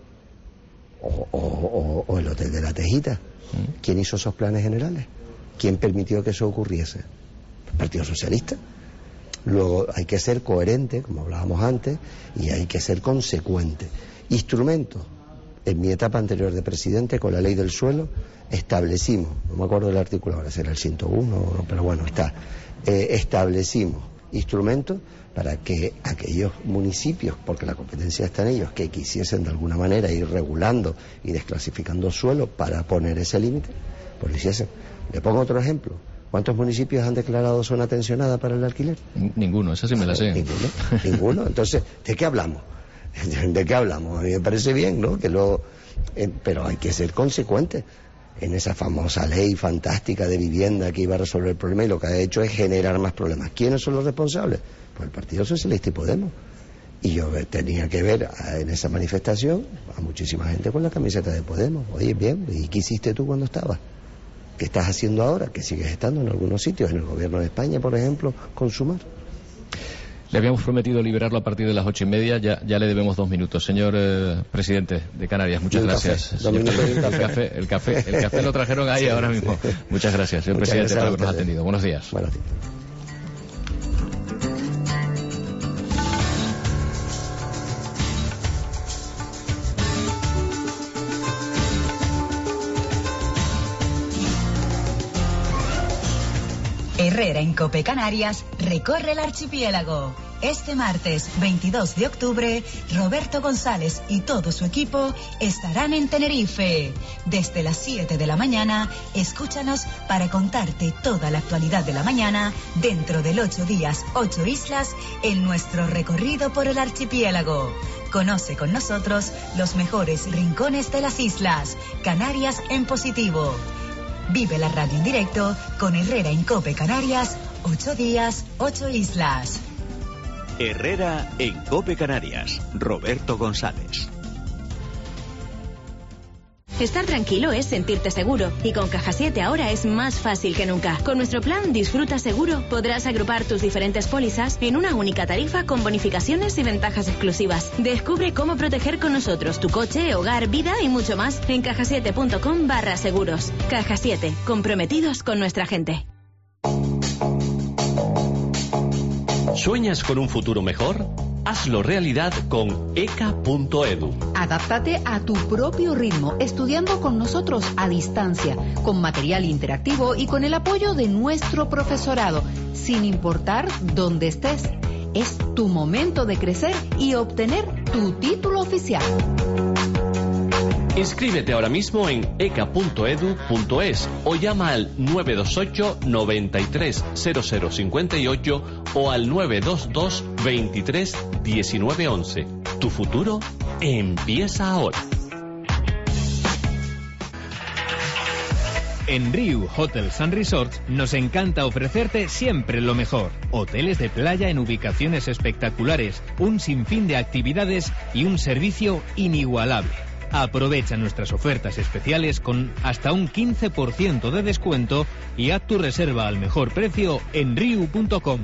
O el Hotel de la Tejita. ¿Quién hizo esos planes generales? ¿Quién permitió que eso ocurriese? El Partido Socialista. Luego hay que ser coherente, como hablábamos antes, y hay que ser consecuente. Instrumentos. En mi etapa anterior de presidente, con la ley del suelo, establecimos, no me acuerdo del artículo ahora, será el 101, pero bueno, está, establecimos instrumentos para que aquellos municipios, porque la competencia está en ellos, que quisiesen de alguna manera ir regulando y desclasificando suelo para poner ese límite, pues lo hiciesen. Le pongo otro ejemplo. ¿Cuántos municipios han declarado zona tensionada para el alquiler? Ninguno, esa sí me la sé. Ninguno. Entonces, ¿de qué hablamos? ¿De qué hablamos? A mí me parece bien, ¿no? Pero hay que ser consecuentes en esa famosa ley fantástica de vivienda que iba a resolver el problema y lo que ha hecho es generar más problemas. ¿Quiénes son los responsables? Pues el Partido Socialista y Podemos. Y yo tenía que ver en esa manifestación a muchísima gente con la camiseta de Podemos. Oye, bien, ¿y qué hiciste tú cuando estabas? ¿Qué estás haciendo ahora? Que sigues estando en algunos sitios, en el gobierno de España, por ejemplo, con Sumar. Le habíamos prometido liberarlo a partir de las 8:30, ya le debemos 2 minutos. Señor presidente de Canarias, muchas gracias. El café lo trajeron ahí ahora mismo. Muchas gracias, señor presidente, por habernos atendido. Buenos días. Buenos días. Herrera en Cope Canarias recorre el archipiélago. Este martes 22 de octubre, Roberto González y todo su equipo estarán en Tenerife. Desde las 7 de la mañana, escúchanos para contarte toda la actualidad de la mañana dentro del 8 días, 8 islas en nuestro recorrido por el archipiélago. Conoce con nosotros los mejores rincones de las islas. Canarias en positivo. Vive la radio en directo con Herrera en Cope Canarias, 8 días, 8 islas. Herrera en Cope Canarias, Roberto González. Estar tranquilo es sentirte seguro y con Caja 7 ahora es más fácil que nunca. Con nuestro plan Disfruta Seguro podrás agrupar tus diferentes pólizas en una única tarifa con bonificaciones y ventajas exclusivas. Descubre cómo proteger con nosotros tu coche, hogar, vida y mucho más en cajasiete.com/seguros. Caja 7, comprometidos con nuestra gente. ¿Sueñas con un futuro mejor? Hazlo realidad con eca.edu. Adáptate a tu propio ritmo, estudiando con nosotros a distancia, con material interactivo y con el apoyo de nuestro profesorado, sin importar dónde estés. Es tu momento de crecer y obtener tu título oficial. Inscríbete ahora mismo en eca.edu.es o llama al 928 93 0058 o al 922 23 19 11. Tu futuro empieza ahora. En Riu Hotels and Resorts nos encanta ofrecerte siempre lo mejor. Hoteles de playa en ubicaciones espectaculares, un sinfín de actividades y un servicio inigualable. Aprovecha nuestras ofertas especiales con hasta un 15% de descuento y haz tu reserva al mejor precio en riu.com.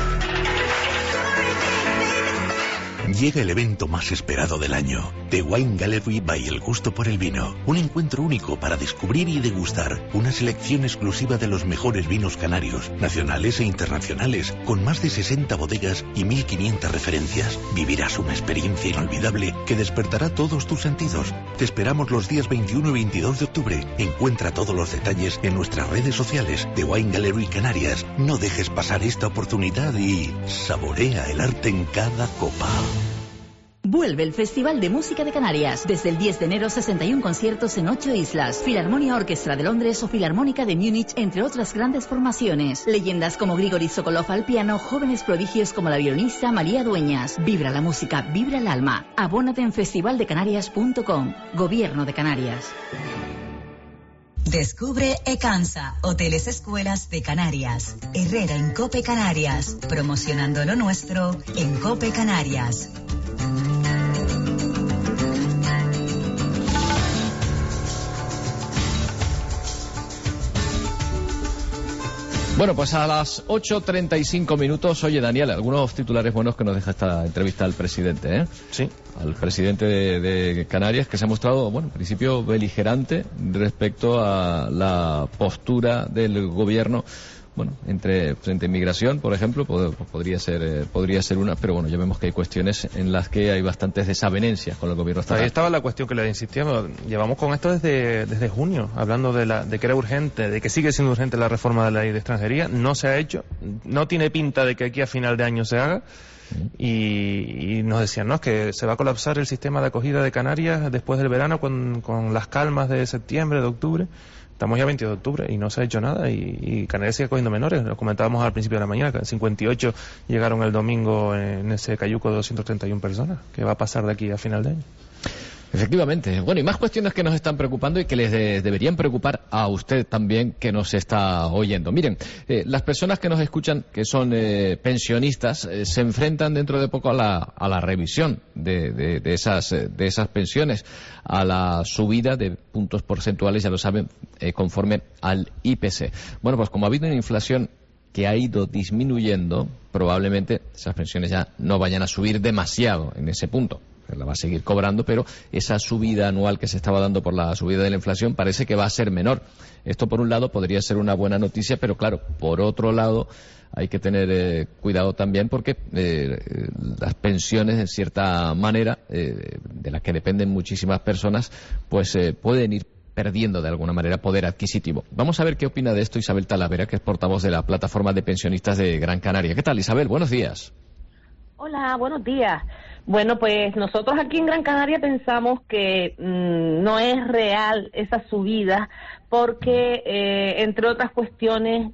Llega el evento más esperado del año, The Wine Gallery by El Gusto por el Vino. Un encuentro único para descubrir y degustar una selección exclusiva de los mejores vinos canarios, nacionales e internacionales, con más de 60 bodegas y 1.500 referencias. Vivirás una experiencia inolvidable que despertará todos tus sentidos. Te esperamos los días 21 y 22 de octubre. Encuentra todos los detalles en nuestras redes sociales de Wine Gallery Canarias. No dejes pasar esta oportunidad y saborea el arte en cada copa. Vuelve el Festival de Música de Canarias. Desde el 10 de enero, 61 conciertos en 8 islas. Filarmonia Orquestra de Londres o Filarmónica de Múnich, entre otras grandes formaciones. Leyendas como Grigori Sokolov al piano, jóvenes prodigios como la violinista María Dueñas. Vibra la música, vibra el alma. Abónate en festivaldecanarias.com. Gobierno de Canarias. Descubre Ecansa, Hoteles Escuelas de Canarias. Herrera en Cope Canarias, promocionando lo nuestro en Cope Canarias. Bueno, pues a las 8:35 minutos, oye Daniel, algunos titulares buenos que nos deja esta entrevista al presidente, ¿eh? Sí. Al presidente de Canarias, que se ha mostrado, bueno, en principio beligerante respecto a la postura del gobierno. Bueno, frente a inmigración, por ejemplo, podría ser una, pero bueno, ya vemos que hay cuestiones en las que hay bastantes desavenencias con el gobierno estatal. Ahí estaba la cuestión que le insistíamos. Llevamos con esto desde junio, hablando de que era urgente, de que sigue siendo urgente la reforma de la ley de extranjería. No se ha hecho, no tiene pinta de que aquí a final de año se haga. Y nos decían, no, es que se va a colapsar el sistema de acogida de Canarias después del verano con las calmas de septiembre, de octubre. Estamos ya 22 de octubre y no se ha hecho nada y Canarias sigue cogiendo menores. Lo comentábamos al principio de la mañana, que 58 llegaron el domingo en ese cayuco de 231 personas. ¿Qué va a pasar de aquí a final de año? Efectivamente. Bueno, y más cuestiones que nos están preocupando y que les deberían preocupar a usted también, que nos está oyendo. Miren, las personas que nos escuchan, que son pensionistas, se enfrentan dentro de poco a la revisión de esas pensiones, a la subida de puntos porcentuales, ya lo saben, conforme al IPC. Bueno, pues como ha habido una inflación que ha ido disminuyendo, probablemente esas pensiones ya no vayan a subir demasiado en ese punto. La va a seguir cobrando, pero esa subida anual que se estaba dando por la subida de la inflación parece que va a ser menor. Esto, por un lado, podría ser una buena noticia, pero claro, por otro lado, hay que tener cuidado también porque las pensiones, en cierta manera, de las que dependen muchísimas personas, pues pueden ir perdiendo de alguna manera poder adquisitivo. Vamos a ver qué opina de esto Isabel Talavera, que es portavoz de la Plataforma de Pensionistas de Gran Canaria. ¿Qué tal, Isabel? Buenos días. Hola, buenos días. Bueno, pues nosotros aquí en Gran Canaria pensamos que no es real esa subida porque, entre otras cuestiones,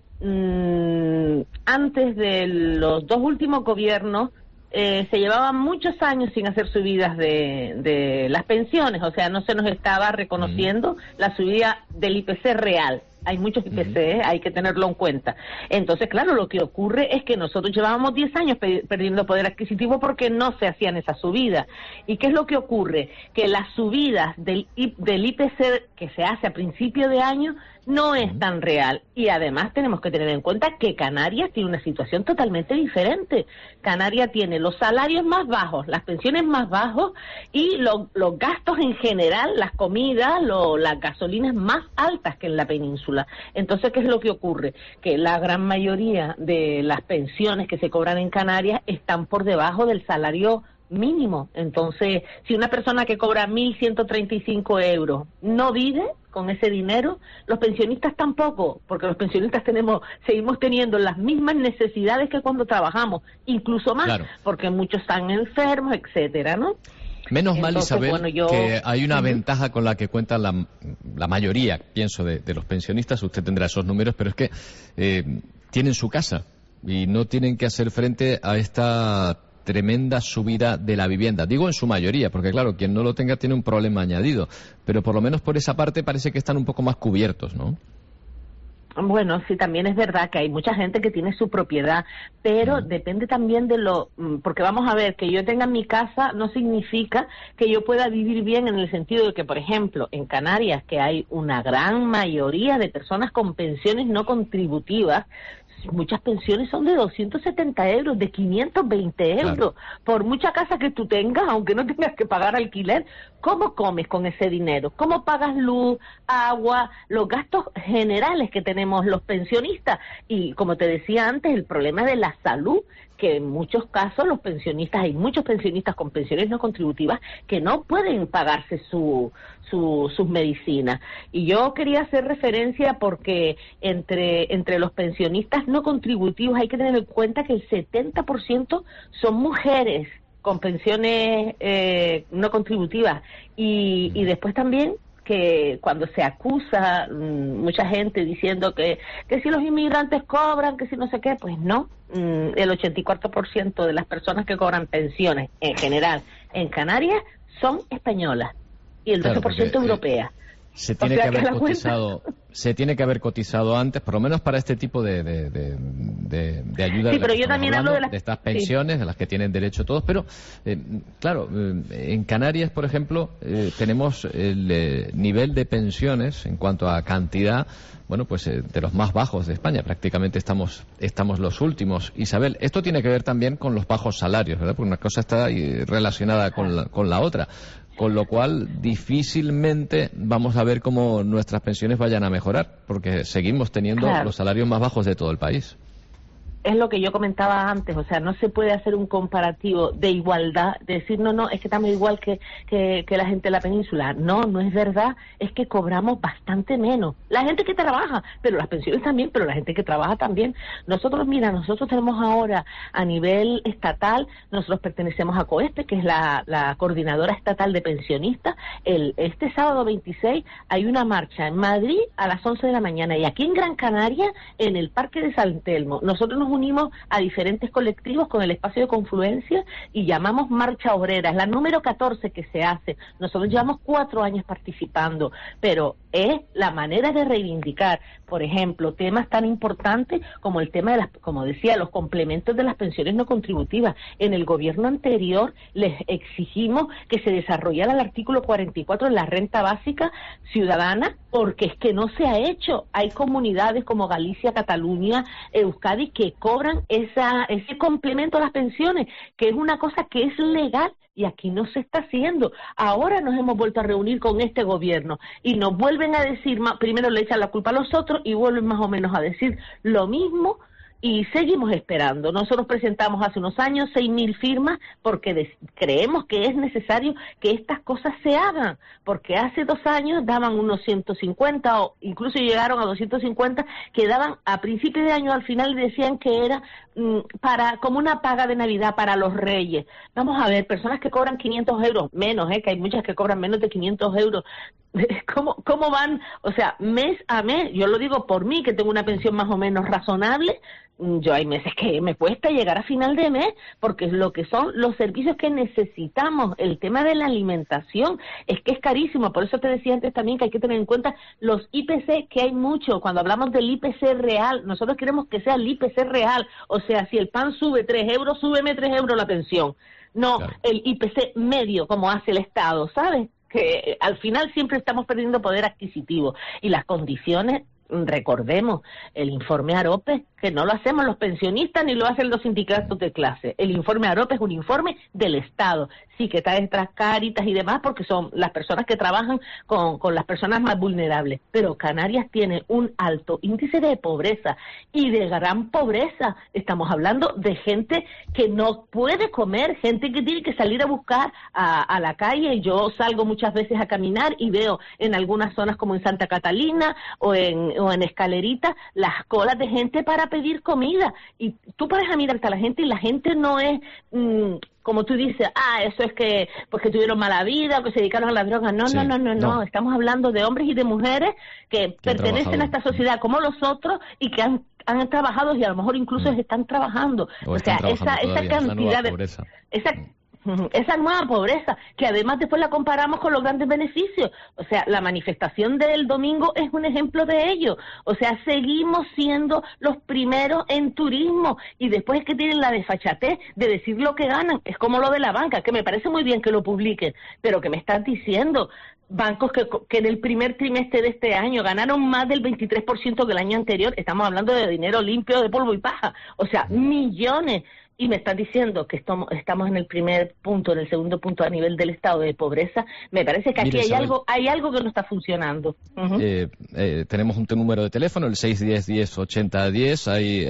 antes de los dos últimos gobiernos se llevaban muchos años sin hacer subidas de las pensiones, o sea, no se nos estaba reconociendo la subida del IPC real. Hay muchos IPC, hay que tenerlo en cuenta. Entonces, claro, lo que ocurre es que nosotros llevábamos 10 años perdiendo poder adquisitivo porque no se hacían esas subidas. ¿Y qué es lo que ocurre? Que las subidas del IPC que se hace a principio de año no es tan real. Y además tenemos que tener en cuenta que Canarias tiene una situación totalmente diferente. Canarias tiene los salarios más bajos, las pensiones más bajos y los gastos en general, las comidas, las gasolinas más altas que en la península. Entonces, ¿qué es lo que ocurre? Que la gran mayoría de las pensiones que se cobran en Canarias están por debajo del salario mínimo. Entonces, si una persona que cobra 1.135 euros no vive con ese dinero, los pensionistas tampoco, porque los pensionistas seguimos teniendo las mismas necesidades que cuando trabajamos, incluso más, claro, porque muchos están enfermos, etcétera, ¿no? Menos mal, Isabel, bueno, que hay una ventaja con la que cuenta la mayoría, pienso, de los pensionistas. Usted tendrá esos números, pero es que tienen su casa y no tienen que hacer frente a esta tremenda subida de la vivienda. Digo en su mayoría, porque claro, quien no lo tenga tiene un problema añadido, pero por lo menos por esa parte parece que están un poco más cubiertos, ¿no? Bueno, sí, también es verdad que hay mucha gente que tiene su propiedad, pero depende también de porque vamos a ver, que yo tenga mi casa no significa que yo pueda vivir bien, en el sentido de que, por ejemplo, en Canarias, que hay una gran mayoría de personas con pensiones no contributivas, muchas pensiones son de 270 euros, de 520 euros, por mucha casa que tú tengas, aunque no tengas que pagar alquiler. ¿Cómo comes con ese dinero? ¿Cómo pagas luz, agua, los gastos generales que tenemos los pensionistas? Y como te decía antes, el problema de la salud, que en muchos casos los pensionistas, hay muchos pensionistas con pensiones no contributivas que no pueden pagarse sus medicinas. Y yo quería hacer referencia porque entre los pensionistas no contributivos hay que tener en cuenta que el 70% son mujeres con pensiones no contributivas, y después también que cuando se acusa mucha gente diciendo que si los inmigrantes cobran, que si no sé qué, pues no. El 84% de las personas que cobran pensiones en general en Canarias son españolas y el 12% europeas. Se tiene que haber cotizado antes, por lo menos para este tipo de ayuda. Sí, pero yo también hablo de estas pensiones, de las que tienen derecho todos. Pero, claro, en Canarias, por ejemplo, tenemos el nivel de pensiones en cuanto a cantidad, bueno, pues de los más bajos de España. Prácticamente estamos los últimos. Isabel, esto tiene que ver también con los bajos salarios, ¿verdad? Porque una cosa está relacionada con la otra. Con lo cual, difícilmente vamos a ver cómo nuestras pensiones vayan a mejorar, porque seguimos teniendo los salarios más bajos de todo el país. Es lo que yo comentaba antes, o sea, no se puede hacer un comparativo de igualdad, de decir, no, es que estamos igual que la gente de la península. No es verdad, es que cobramos bastante menos. La gente que trabaja, pero las pensiones también, pero la gente que trabaja también. Nosotros tenemos ahora a nivel estatal, nosotros pertenecemos a COESPE, que es la coordinadora estatal de pensionistas. Este sábado 26 hay una marcha en Madrid a las 11 de la mañana, y aquí en Gran Canaria, en el Parque de San Telmo, nosotros nos unimos a diferentes colectivos con el espacio de confluencia y llamamos Marcha Obrera. Es la número 14 que se hace. Nosotros llevamos 4 años participando, pero es la manera de reivindicar, por ejemplo, temas tan importantes como el tema de como decía, los complementos de las pensiones no contributivas. En el gobierno anterior les exigimos que se desarrollara el artículo 44 de la renta básica ciudadana, porque es que no se ha hecho. Hay comunidades como Galicia, Cataluña, Euskadi, que cobran ese complemento a las pensiones, que es una cosa que es legal, y aquí no se está haciendo. Ahora nos hemos vuelto a reunir con este gobierno y nos vuelven a decir, primero le echan la culpa a los otros y vuelven más o menos a decir lo mismo, y seguimos esperando. Nosotros presentamos hace unos años 6.000 firmas porque creemos que es necesario que estas cosas se hagan, porque hace 2 años daban unos 150 o incluso llegaron a 250, que daban a principio de año, al final decían que era como una paga de Navidad para los reyes. Vamos a ver, personas que cobran 500 euros, menos, que hay muchas que cobran menos de 500 euros, ¿cómo van? O sea, mes a mes, yo lo digo por mí, que tengo una pensión más o menos razonable. Yo hay meses que me cuesta llegar a final de mes, porque es lo que son los servicios que necesitamos. El tema de la alimentación es que es carísimo, por eso te decía antes también que hay que tener en cuenta los IPC, que hay mucho. Cuando hablamos del IPC real, nosotros queremos que sea el IPC real, o sea, si el pan sube 3 euros, súbeme 3 euros la pensión, no el IPC medio como hace el Estado, ¿sabes? Que al final siempre estamos perdiendo poder adquisitivo, y las condiciones, recordemos el informe AROPE, que no lo hacemos los pensionistas ni lo hacen los sindicatos de clase. El informe AROPE es un informe del Estado, sí, que está detrás Cáritas y demás, porque son las personas que trabajan con las personas más vulnerables. Pero Canarias tiene un alto índice de pobreza y de gran pobreza. Estamos hablando de gente que no puede comer, gente que tiene que salir a buscar a la calle. Yo salgo muchas veces a caminar y veo en algunas zonas como en Santa Catalina o en Escalerita las colas de gente para pedir comida, y tú paras a mirarte a la gente y la gente no es como tú dices, eso es que porque tuvieron mala vida o que se dedicaron a la droga. No, estamos hablando de hombres y de mujeres que pertenecen a esta sociedad como los otros y que han trabajado y a lo mejor incluso están trabajando. O sea, esa cantidad de esa nueva pobreza, que además después la comparamos con los grandes beneficios. O sea, la manifestación del domingo es un ejemplo de ello. O sea, seguimos siendo los primeros en turismo y después es que tienen la desfachatez de decir lo que ganan. Es como lo de la banca, que me parece muy bien que lo publiquen, pero que me están diciendo bancos que en el primer trimestre de este año ganaron más del 23% que el año anterior. Estamos hablando de dinero limpio de polvo y paja, o sea, millones. Y me están diciendo que estamos en el primer punto, en el segundo punto a nivel del estado de pobreza. Me parece que aquí hay algo que no está funcionando. Tenemos un número de teléfono, el 610-10-80-10. Hay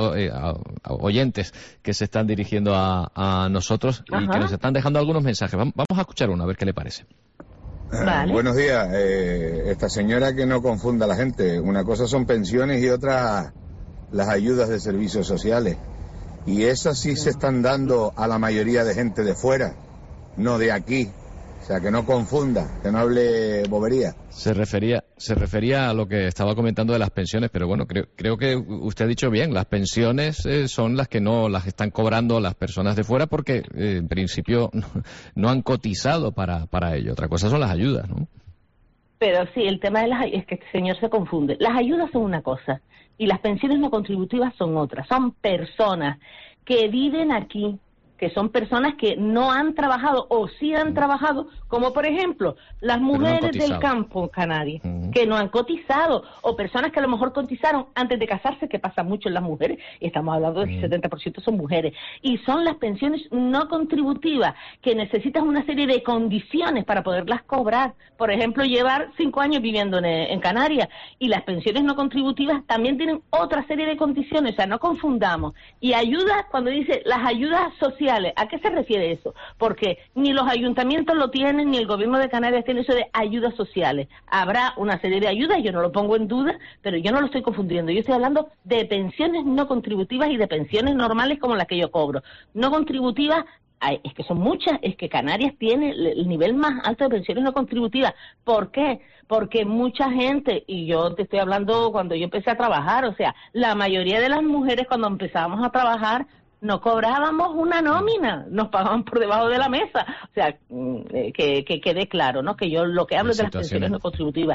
oyentes que se están dirigiendo a nosotros y que nos están dejando algunos mensajes. Vamos a escuchar uno, a ver qué le parece. Vale. Buenos días. Esta señora que no confunda a la gente. Una cosa son pensiones y otra las ayudas de servicios sociales. Y esas sí se están dando a la mayoría de gente de fuera, no de aquí. O sea, que no confunda, que no hable bobería. Se refería a lo que estaba comentando de las pensiones, pero bueno, creo que usted ha dicho bien, las pensiones son las que no las están cobrando las personas de fuera porque en principio no han cotizado para ello. Otra cosa son las ayudas, ¿no? Pero sí, el tema es que este señor se confunde. Las ayudas son una cosa y las pensiones no contributivas son otra. Son personas que viven aquí, que son personas que no han trabajado o sí han trabajado, como por ejemplo las mujeres del campo en Canarias, que no han cotizado, o personas que a lo mejor cotizaron antes de casarse, que pasa mucho en las mujeres, y estamos hablando de que el 70% son mujeres, y son las pensiones no contributivas, que necesitan una serie de condiciones para poderlas cobrar. Por ejemplo, llevar 5 años viviendo en Canarias, y las pensiones no contributivas también tienen otra serie de condiciones, o sea, no confundamos. Y ayudas, cuando dice las ayudas sociales, ¿a qué se refiere eso? Porque ni los ayuntamientos lo tienen, ni el gobierno de Canarias tiene eso de ayudas sociales. Habrá una serie de ayudas, yo no lo pongo en duda, pero yo no lo estoy confundiendo. Yo estoy hablando de pensiones no contributivas y de pensiones normales como las que yo cobro. No contributivas, es que son muchas, es que Canarias tiene el nivel más alto de pensiones no contributivas. ¿Por qué? Porque mucha gente, y yo te estoy hablando cuando yo empecé a trabajar, o sea, la mayoría de las mujeres cuando empezábamos a trabajar no cobrábamos una nómina, nos pagaban por debajo de la mesa. O sea, que quede claro, ¿no? Que yo lo que hablo es de las pensiones no contributivas.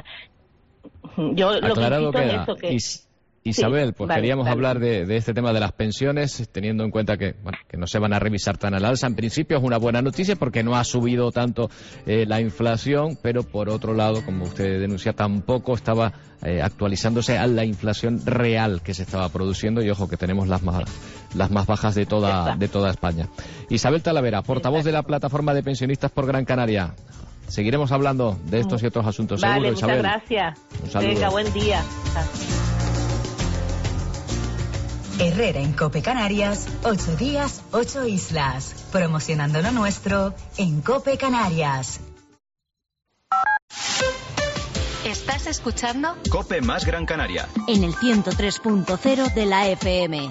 Yo lo aclarado que insisto es eso que... Isabel, pues queríamos hablar de este tema de las pensiones, teniendo en cuenta que no se van a revisar tan al alza. En principio es una buena noticia porque no ha subido tanto la inflación, pero por otro lado, como usted denuncia, tampoco estaba actualizándose a la inflación real que se estaba produciendo, y ojo que tenemos las más bajas de toda España. Isabel Talavera, portavoz de la Plataforma de Pensionistas por Gran Canaria. Seguiremos hablando de estos y otros asuntos, seguro, Isabel. Muchas gracias. Un saludo. Venga, buen día. Herrera en Cope Canarias, 8 días, 8 islas. Promocionando lo nuestro en Cope Canarias. ¿Estás escuchando? Cope más Gran Canaria. En el 103.0 de la FM.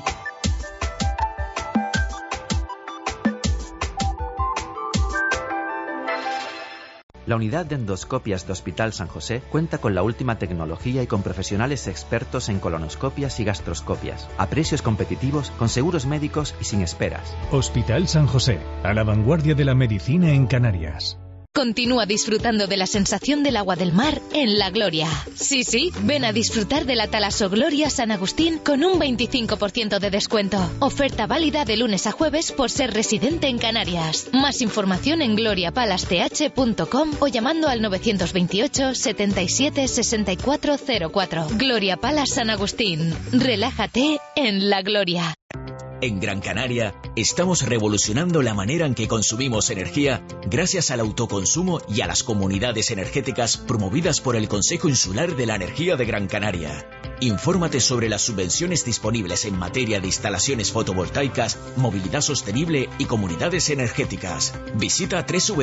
La unidad de endoscopias de Hospital San José cuenta con la última tecnología y con profesionales expertos en colonoscopias y gastroscopias, a precios competitivos, con seguros médicos y sin esperas. Hospital San José, a la vanguardia de la medicina en Canarias. Continúa disfrutando de la sensación del agua del mar en La Gloria. Sí, ven a disfrutar de la Talaso Gloria San Agustín con un 25% de descuento. Oferta válida de lunes a jueves por ser residente en Canarias. Más información en gloriapalace.com o llamando al 928 77 6404. Gloria Palace San Agustín. Relájate en La Gloria. En Gran Canaria estamos revolucionando la manera en que consumimos energía gracias al autoconsumo y a las comunidades energéticas promovidas por el Consejo Insular de la Energía de Gran Canaria. Infórmate sobre las subvenciones disponibles en materia de instalaciones fotovoltaicas, movilidad sostenible y comunidades energéticas. Visita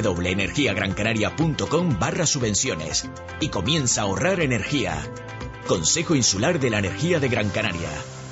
www.energiagrancanaria.com/subvenciones y comienza a ahorrar energía. Consejo Insular de la Energía de Gran Canaria.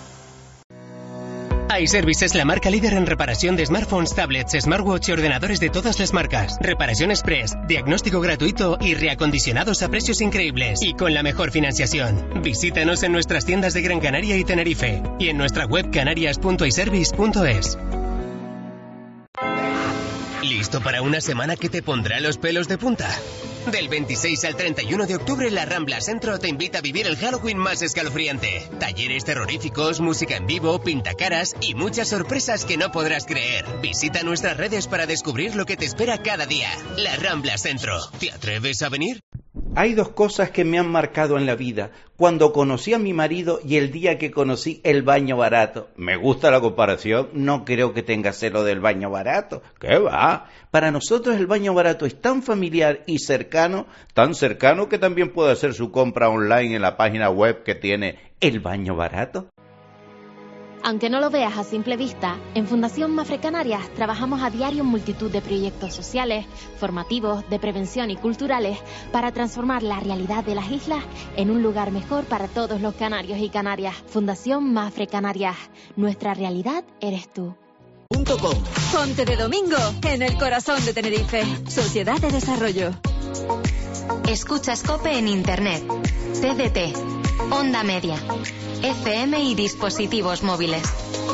iService es la marca líder en reparación de smartphones, tablets, smartwatch y ordenadores de todas las marcas. Reparación express, diagnóstico gratuito y reacondicionados a precios increíbles y con la mejor financiación. Visítanos en nuestras tiendas de Gran Canaria y Tenerife y en nuestra web canarias.iservice.es. ¿Listo para una semana que te pondrá los pelos de punta? Del 26 al 31 de octubre, la Rambla Centro te invita a vivir el Halloween más escalofriante. Talleres terroríficos, música en vivo, pintacaras y muchas sorpresas que no podrás creer. Visita nuestras redes para descubrir lo que te espera cada día. La Rambla Centro. ¿Te atreves a venir? Hay dos cosas que me han marcado en la vida. Cuando conocí a mi marido y el día que conocí el baño barato. Me gusta la comparación, no creo que tenga celo del baño barato. ¿Qué va? Para nosotros el baño barato es tan familiar y cercano, tan cercano que también puede hacer su compra online en la página web que tiene el baño barato. Aunque no lo veas a simple vista, en Fundación Mafre Canarias trabajamos a diario en multitud de proyectos sociales, formativos, de prevención y culturales para transformar la realidad de las islas en un lugar mejor para todos los canarios y canarias. Fundación Mafre Canarias. Nuestra realidad eres tú. Ponte de domingo en el corazón de Tenerife. Sociedad de Desarrollo. Escuchas COPE en Internet, TDT, Onda Media, FM y dispositivos móviles.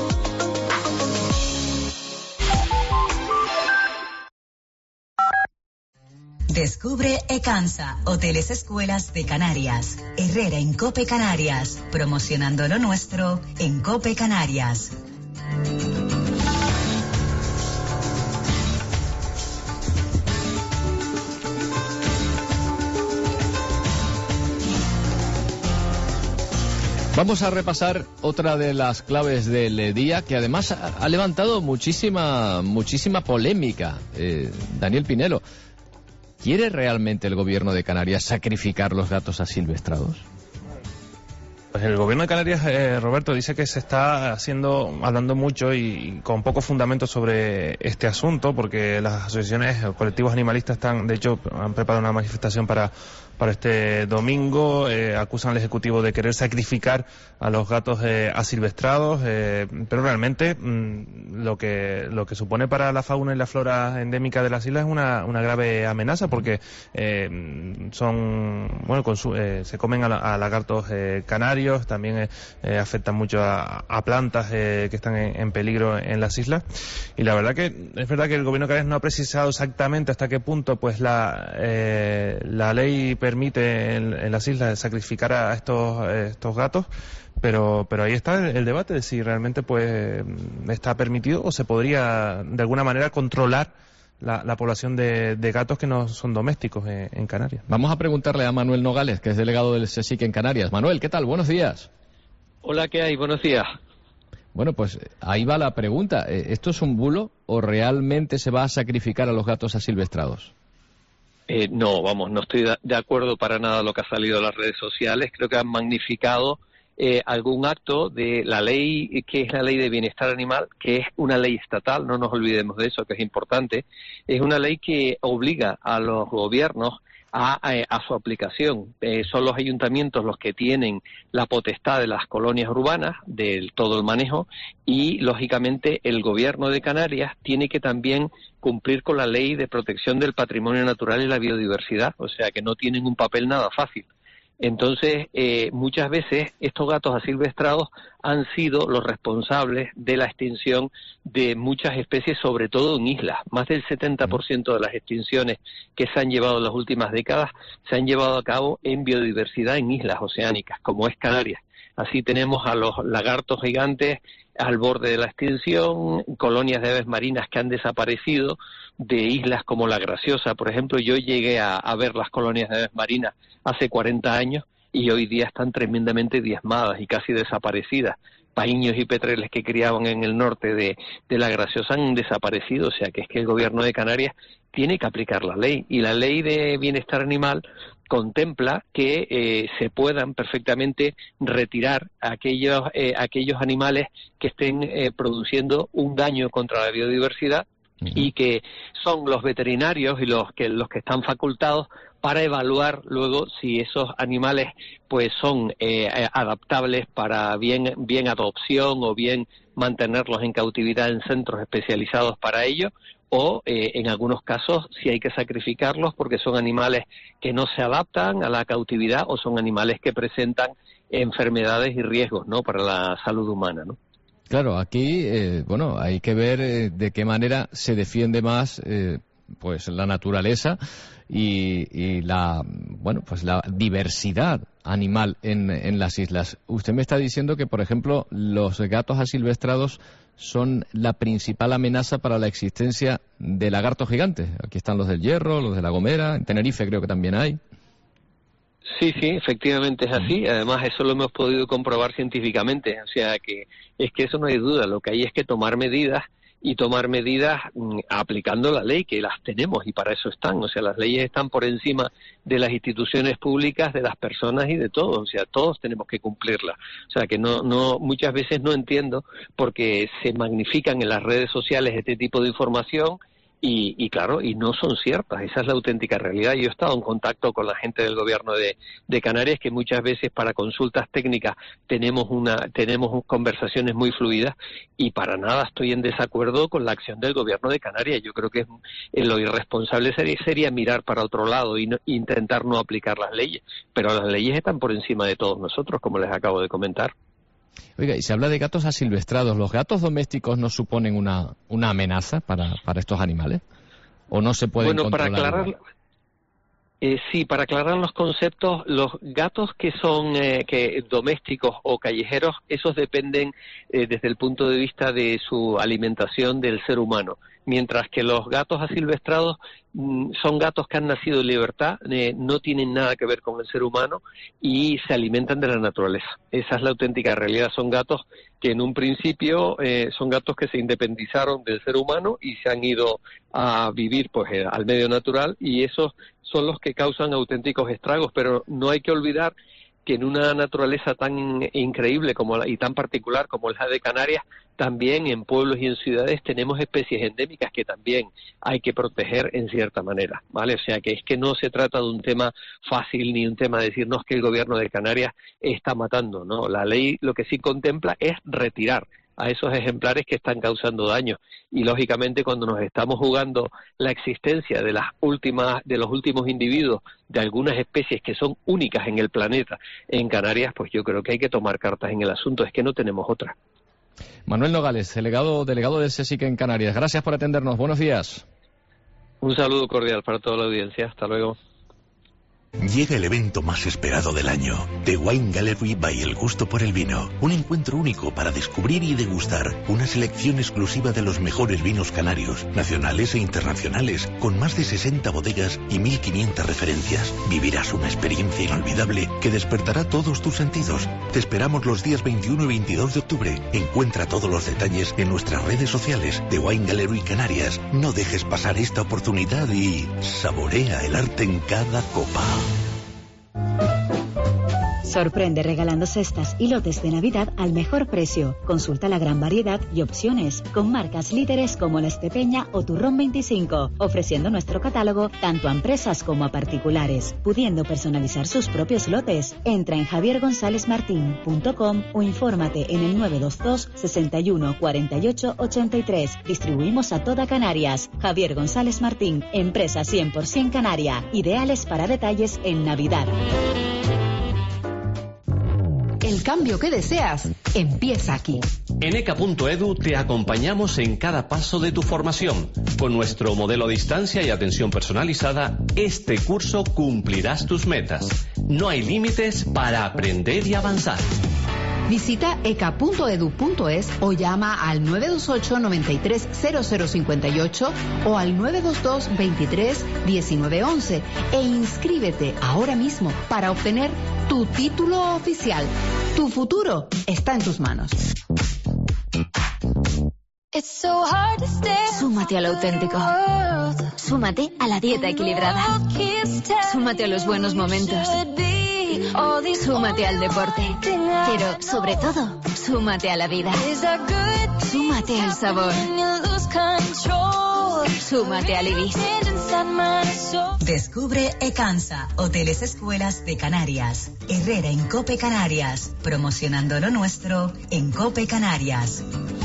Descubre Ecansa, Hoteles Escuelas de Canarias. Herrera en COPE Canarias, promocionando lo nuestro en COPE Canarias. Vamos a repasar otra de las claves del día que además ha levantado muchísima polémica. Daniel Pinelo, ¿quiere realmente el gobierno de Canarias sacrificar los gatos asilvestrados? Pues el gobierno de Canarias, Roberto, dice que se está hablando mucho y con poco fundamento sobre este asunto, porque las asociaciones o colectivos animalistas han preparado una manifestación para este domingo, acusan al Ejecutivo de querer sacrificar a los gatos asilvestrados, pero realmente lo que supone para la fauna y la flora endémica de las islas es una grave amenaza, porque se comen a lagartos canarios, también afectan mucho a plantas que están en peligro en las islas, y la verdad que es verdad que el gobierno de Canarias no ha precisado exactamente hasta qué punto pues la ley permite en las islas sacrificar a estos gatos, pero ahí está el debate de si realmente pues está permitido o se podría de alguna manera controlar la población de gatos que no son domésticos en Canarias. Vamos a preguntarle a Manuel Nogales, que es delegado del CSIC en Canarias. Manuel, ¿qué tal? Buenos días. Hola, ¿qué hay? Buenos días. Bueno, pues ahí va la pregunta. ¿Esto es un bulo o realmente se va a sacrificar a los gatos asilvestrados? No estoy de acuerdo para nada con lo que ha salido en las redes sociales. Creo que han magnificado algún acto de la ley, que es la ley de bienestar animal, que es una ley estatal, no nos olvidemos de eso, que es importante. Es una ley que obliga a los gobiernos a su aplicación. Son los ayuntamientos los que tienen la potestad de las colonias urbanas, de todo el manejo, y lógicamente el gobierno de Canarias tiene que también cumplir con la ley de protección del patrimonio natural y la biodiversidad, o sea que no tienen un papel nada fácil. Entonces, muchas veces estos gatos asilvestrados han sido los responsables de la extinción de muchas especies, sobre todo en islas. Más del 70% de las extinciones que se han llevado en las últimas décadas se han llevado a cabo en biodiversidad en islas oceánicas, como es Canarias. Así tenemos a los lagartos gigantes al borde de la extinción, colonias de aves marinas que han desaparecido, de islas como La Graciosa, por ejemplo. Yo llegué a ver las colonias de aves marinas hace 40 años y hoy día están tremendamente diezmadas y casi desaparecidas. Paíños y petreles que criaban en el norte de La Graciosa han desaparecido, o sea que es que el gobierno de Canarias tiene que aplicar la ley, y la ley de bienestar animal contempla que se puedan perfectamente retirar aquellos animales que estén produciendo un daño contra la biodiversidad, y que son los veterinarios y los que están facultados para evaluar luego si esos animales pues son adaptables para bien adopción o bien mantenerlos en cautividad en centros especializados para ello, o en algunos casos si hay que sacrificarlos porque son animales que no se adaptan a la cautividad o son animales que presentan enfermedades y riesgos, ¿no?, para la salud humana, ¿no? Claro, aquí, bueno, hay que ver de qué manera se defiende más, pues la naturaleza y la, bueno, pues la diversidad animal en las islas. Usted me está diciendo que, por ejemplo, los gatos asilvestrados son la principal amenaza para la existencia de lagartos gigantes. Aquí están los del Hierro, los de La Gomera, en Tenerife creo que también hay. Sí, efectivamente es así. Además, eso lo hemos podido comprobar científicamente. O sea, que es que eso no hay duda. Lo que hay es que tomar medidas y tomar medidas aplicando la ley, que las tenemos y para eso están. O sea, las leyes están por encima de las instituciones públicas, de las personas y de todos. O sea, todos tenemos que cumplirlas. O sea, que no muchas veces no entiendo porque se magnifican en las redes sociales este tipo de información y claro, y no son ciertas. Esa es la auténtica realidad. Yo he estado en contacto con la gente del gobierno de Canarias, que muchas veces para consultas técnicas tenemos conversaciones muy fluidas y para nada estoy en desacuerdo con la acción del gobierno de Canarias. Yo creo que lo irresponsable sería mirar para otro lado y intentar no aplicar las leyes, pero las leyes están por encima de todos nosotros, como les acabo de comentar. Oiga, y se habla de gatos asilvestrados. ¿Los gatos domésticos no suponen una amenaza para estos animales? ¿O no se pueden controlar? Para aclarar, sí, para aclarar los conceptos, los gatos que son domésticos o callejeros, esos dependen desde el punto de vista de su alimentación del ser humano. Mientras que los gatos asilvestrados son gatos que han nacido en libertad, no tienen nada que ver con el ser humano y se alimentan de la naturaleza. Esa es la auténtica realidad. Son gatos que en un principio son gatos que se independizaron del ser humano y se han ido a vivir pues al medio natural, y esos son los que causan auténticos estragos. Pero no hay que olvidar que en una naturaleza tan increíble y tan particular como la de Canarias, también en pueblos y en ciudades tenemos especies endémicas que también hay que proteger en cierta manera, ¿vale? O sea, que es que no se trata de un tema fácil ni un tema de decirnos que el gobierno de Canarias está matando, ¿no? La ley lo que sí contempla es retirar a esos ejemplares que están causando daño, y lógicamente cuando nos estamos jugando la existencia de los últimos individuos de algunas especies que son únicas en el planeta en Canarias, pues yo creo que hay que tomar cartas en el asunto, es que no tenemos otra. Manuel Nogales, delegado del CSIC en Canarias, gracias por atendernos, buenos días. Un saludo cordial para toda la audiencia, hasta luego. Llega el evento más esperado del año, The Wine Gallery by El Gusto por el Vino. Un encuentro único para descubrir y degustar una selección exclusiva de los mejores vinos canarios, nacionales e internacionales, con más de 60 bodegas y 1.500 referencias. Vivirás una experiencia inolvidable que despertará todos tus sentidos. Te esperamos los días 21 y 22 de octubre. Encuentra todos los detalles en nuestras redes sociales, The Wine Gallery Canarias. No dejes pasar esta oportunidad y saborea el arte en cada copa. Sorprende regalando cestas y lotes de Navidad al mejor precio. Consulta la gran variedad y opciones con marcas líderes como La Estepeña o Turrón 25, ofreciendo nuestro catálogo tanto a empresas como a particulares, pudiendo personalizar sus propios lotes. Entra en javiergonzalezmartin.com o infórmate en el 922 61 48 83. Distribuimos a toda Canarias. Javier González Martín, empresa 100% canaria, ideales para detalles en Navidad. El cambio que deseas empieza aquí. En ECA.edu te acompañamos en cada paso de tu formación. Con nuestro modelo a distancia y atención personalizada, este curso cumplirás tus metas. No hay límites para aprender y avanzar. Visita eca.edu.es o llama al 928 93 0058 o al 922 23 1911 e inscríbete ahora mismo para obtener tu título oficial. Tu futuro está en tus manos. Súmate a lo auténtico. Súmate a la dieta equilibrada. Súmate a los buenos momentos. Súmate al deporte. Pero, sobre todo, súmate a la vida. Súmate al sabor. Súmate al Ibis. Descubre Ecansa, Hoteles Escuelas de Canarias. Herrera en Cope Canarias, promocionando lo nuestro en Cope Canarias.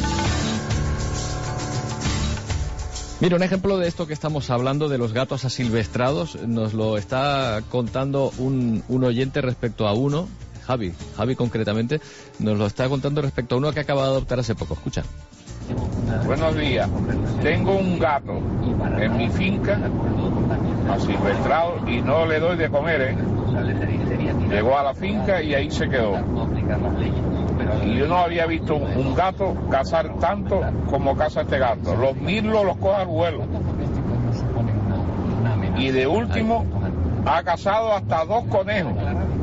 Mira, un ejemplo de esto que estamos hablando, de los gatos asilvestrados, nos lo está contando un oyente respecto a uno. Javi concretamente, nos lo está contando respecto a uno que acaba de adoptar hace poco. Escucha. Buenos días. Tengo un gato en mi finca, asilvestrado, y no le doy de comer, Llegó a la finca y ahí se quedó. Y yo no había visto un gato cazar tanto como caza este gato. Los mirlos los coge al vuelo. Y de último ha cazado hasta dos conejos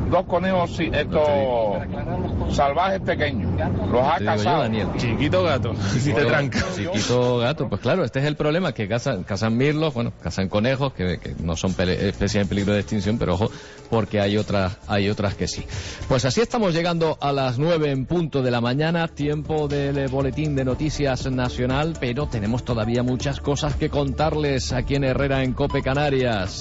estos salvajes pequeños. Los ha cazado. Chiquito gato, si te tranca. Chiquito gato, pues claro, este es el problema, que cazan mirlos, bueno, cazan conejos, que no son especies en peligro de extinción, pero ojo, porque hay otras que sí. Pues así estamos llegando a las 9 en punto de la mañana, tiempo del boletín de noticias nacional, pero tenemos todavía muchas cosas que contarles aquí en Herrera en COPE Canarias.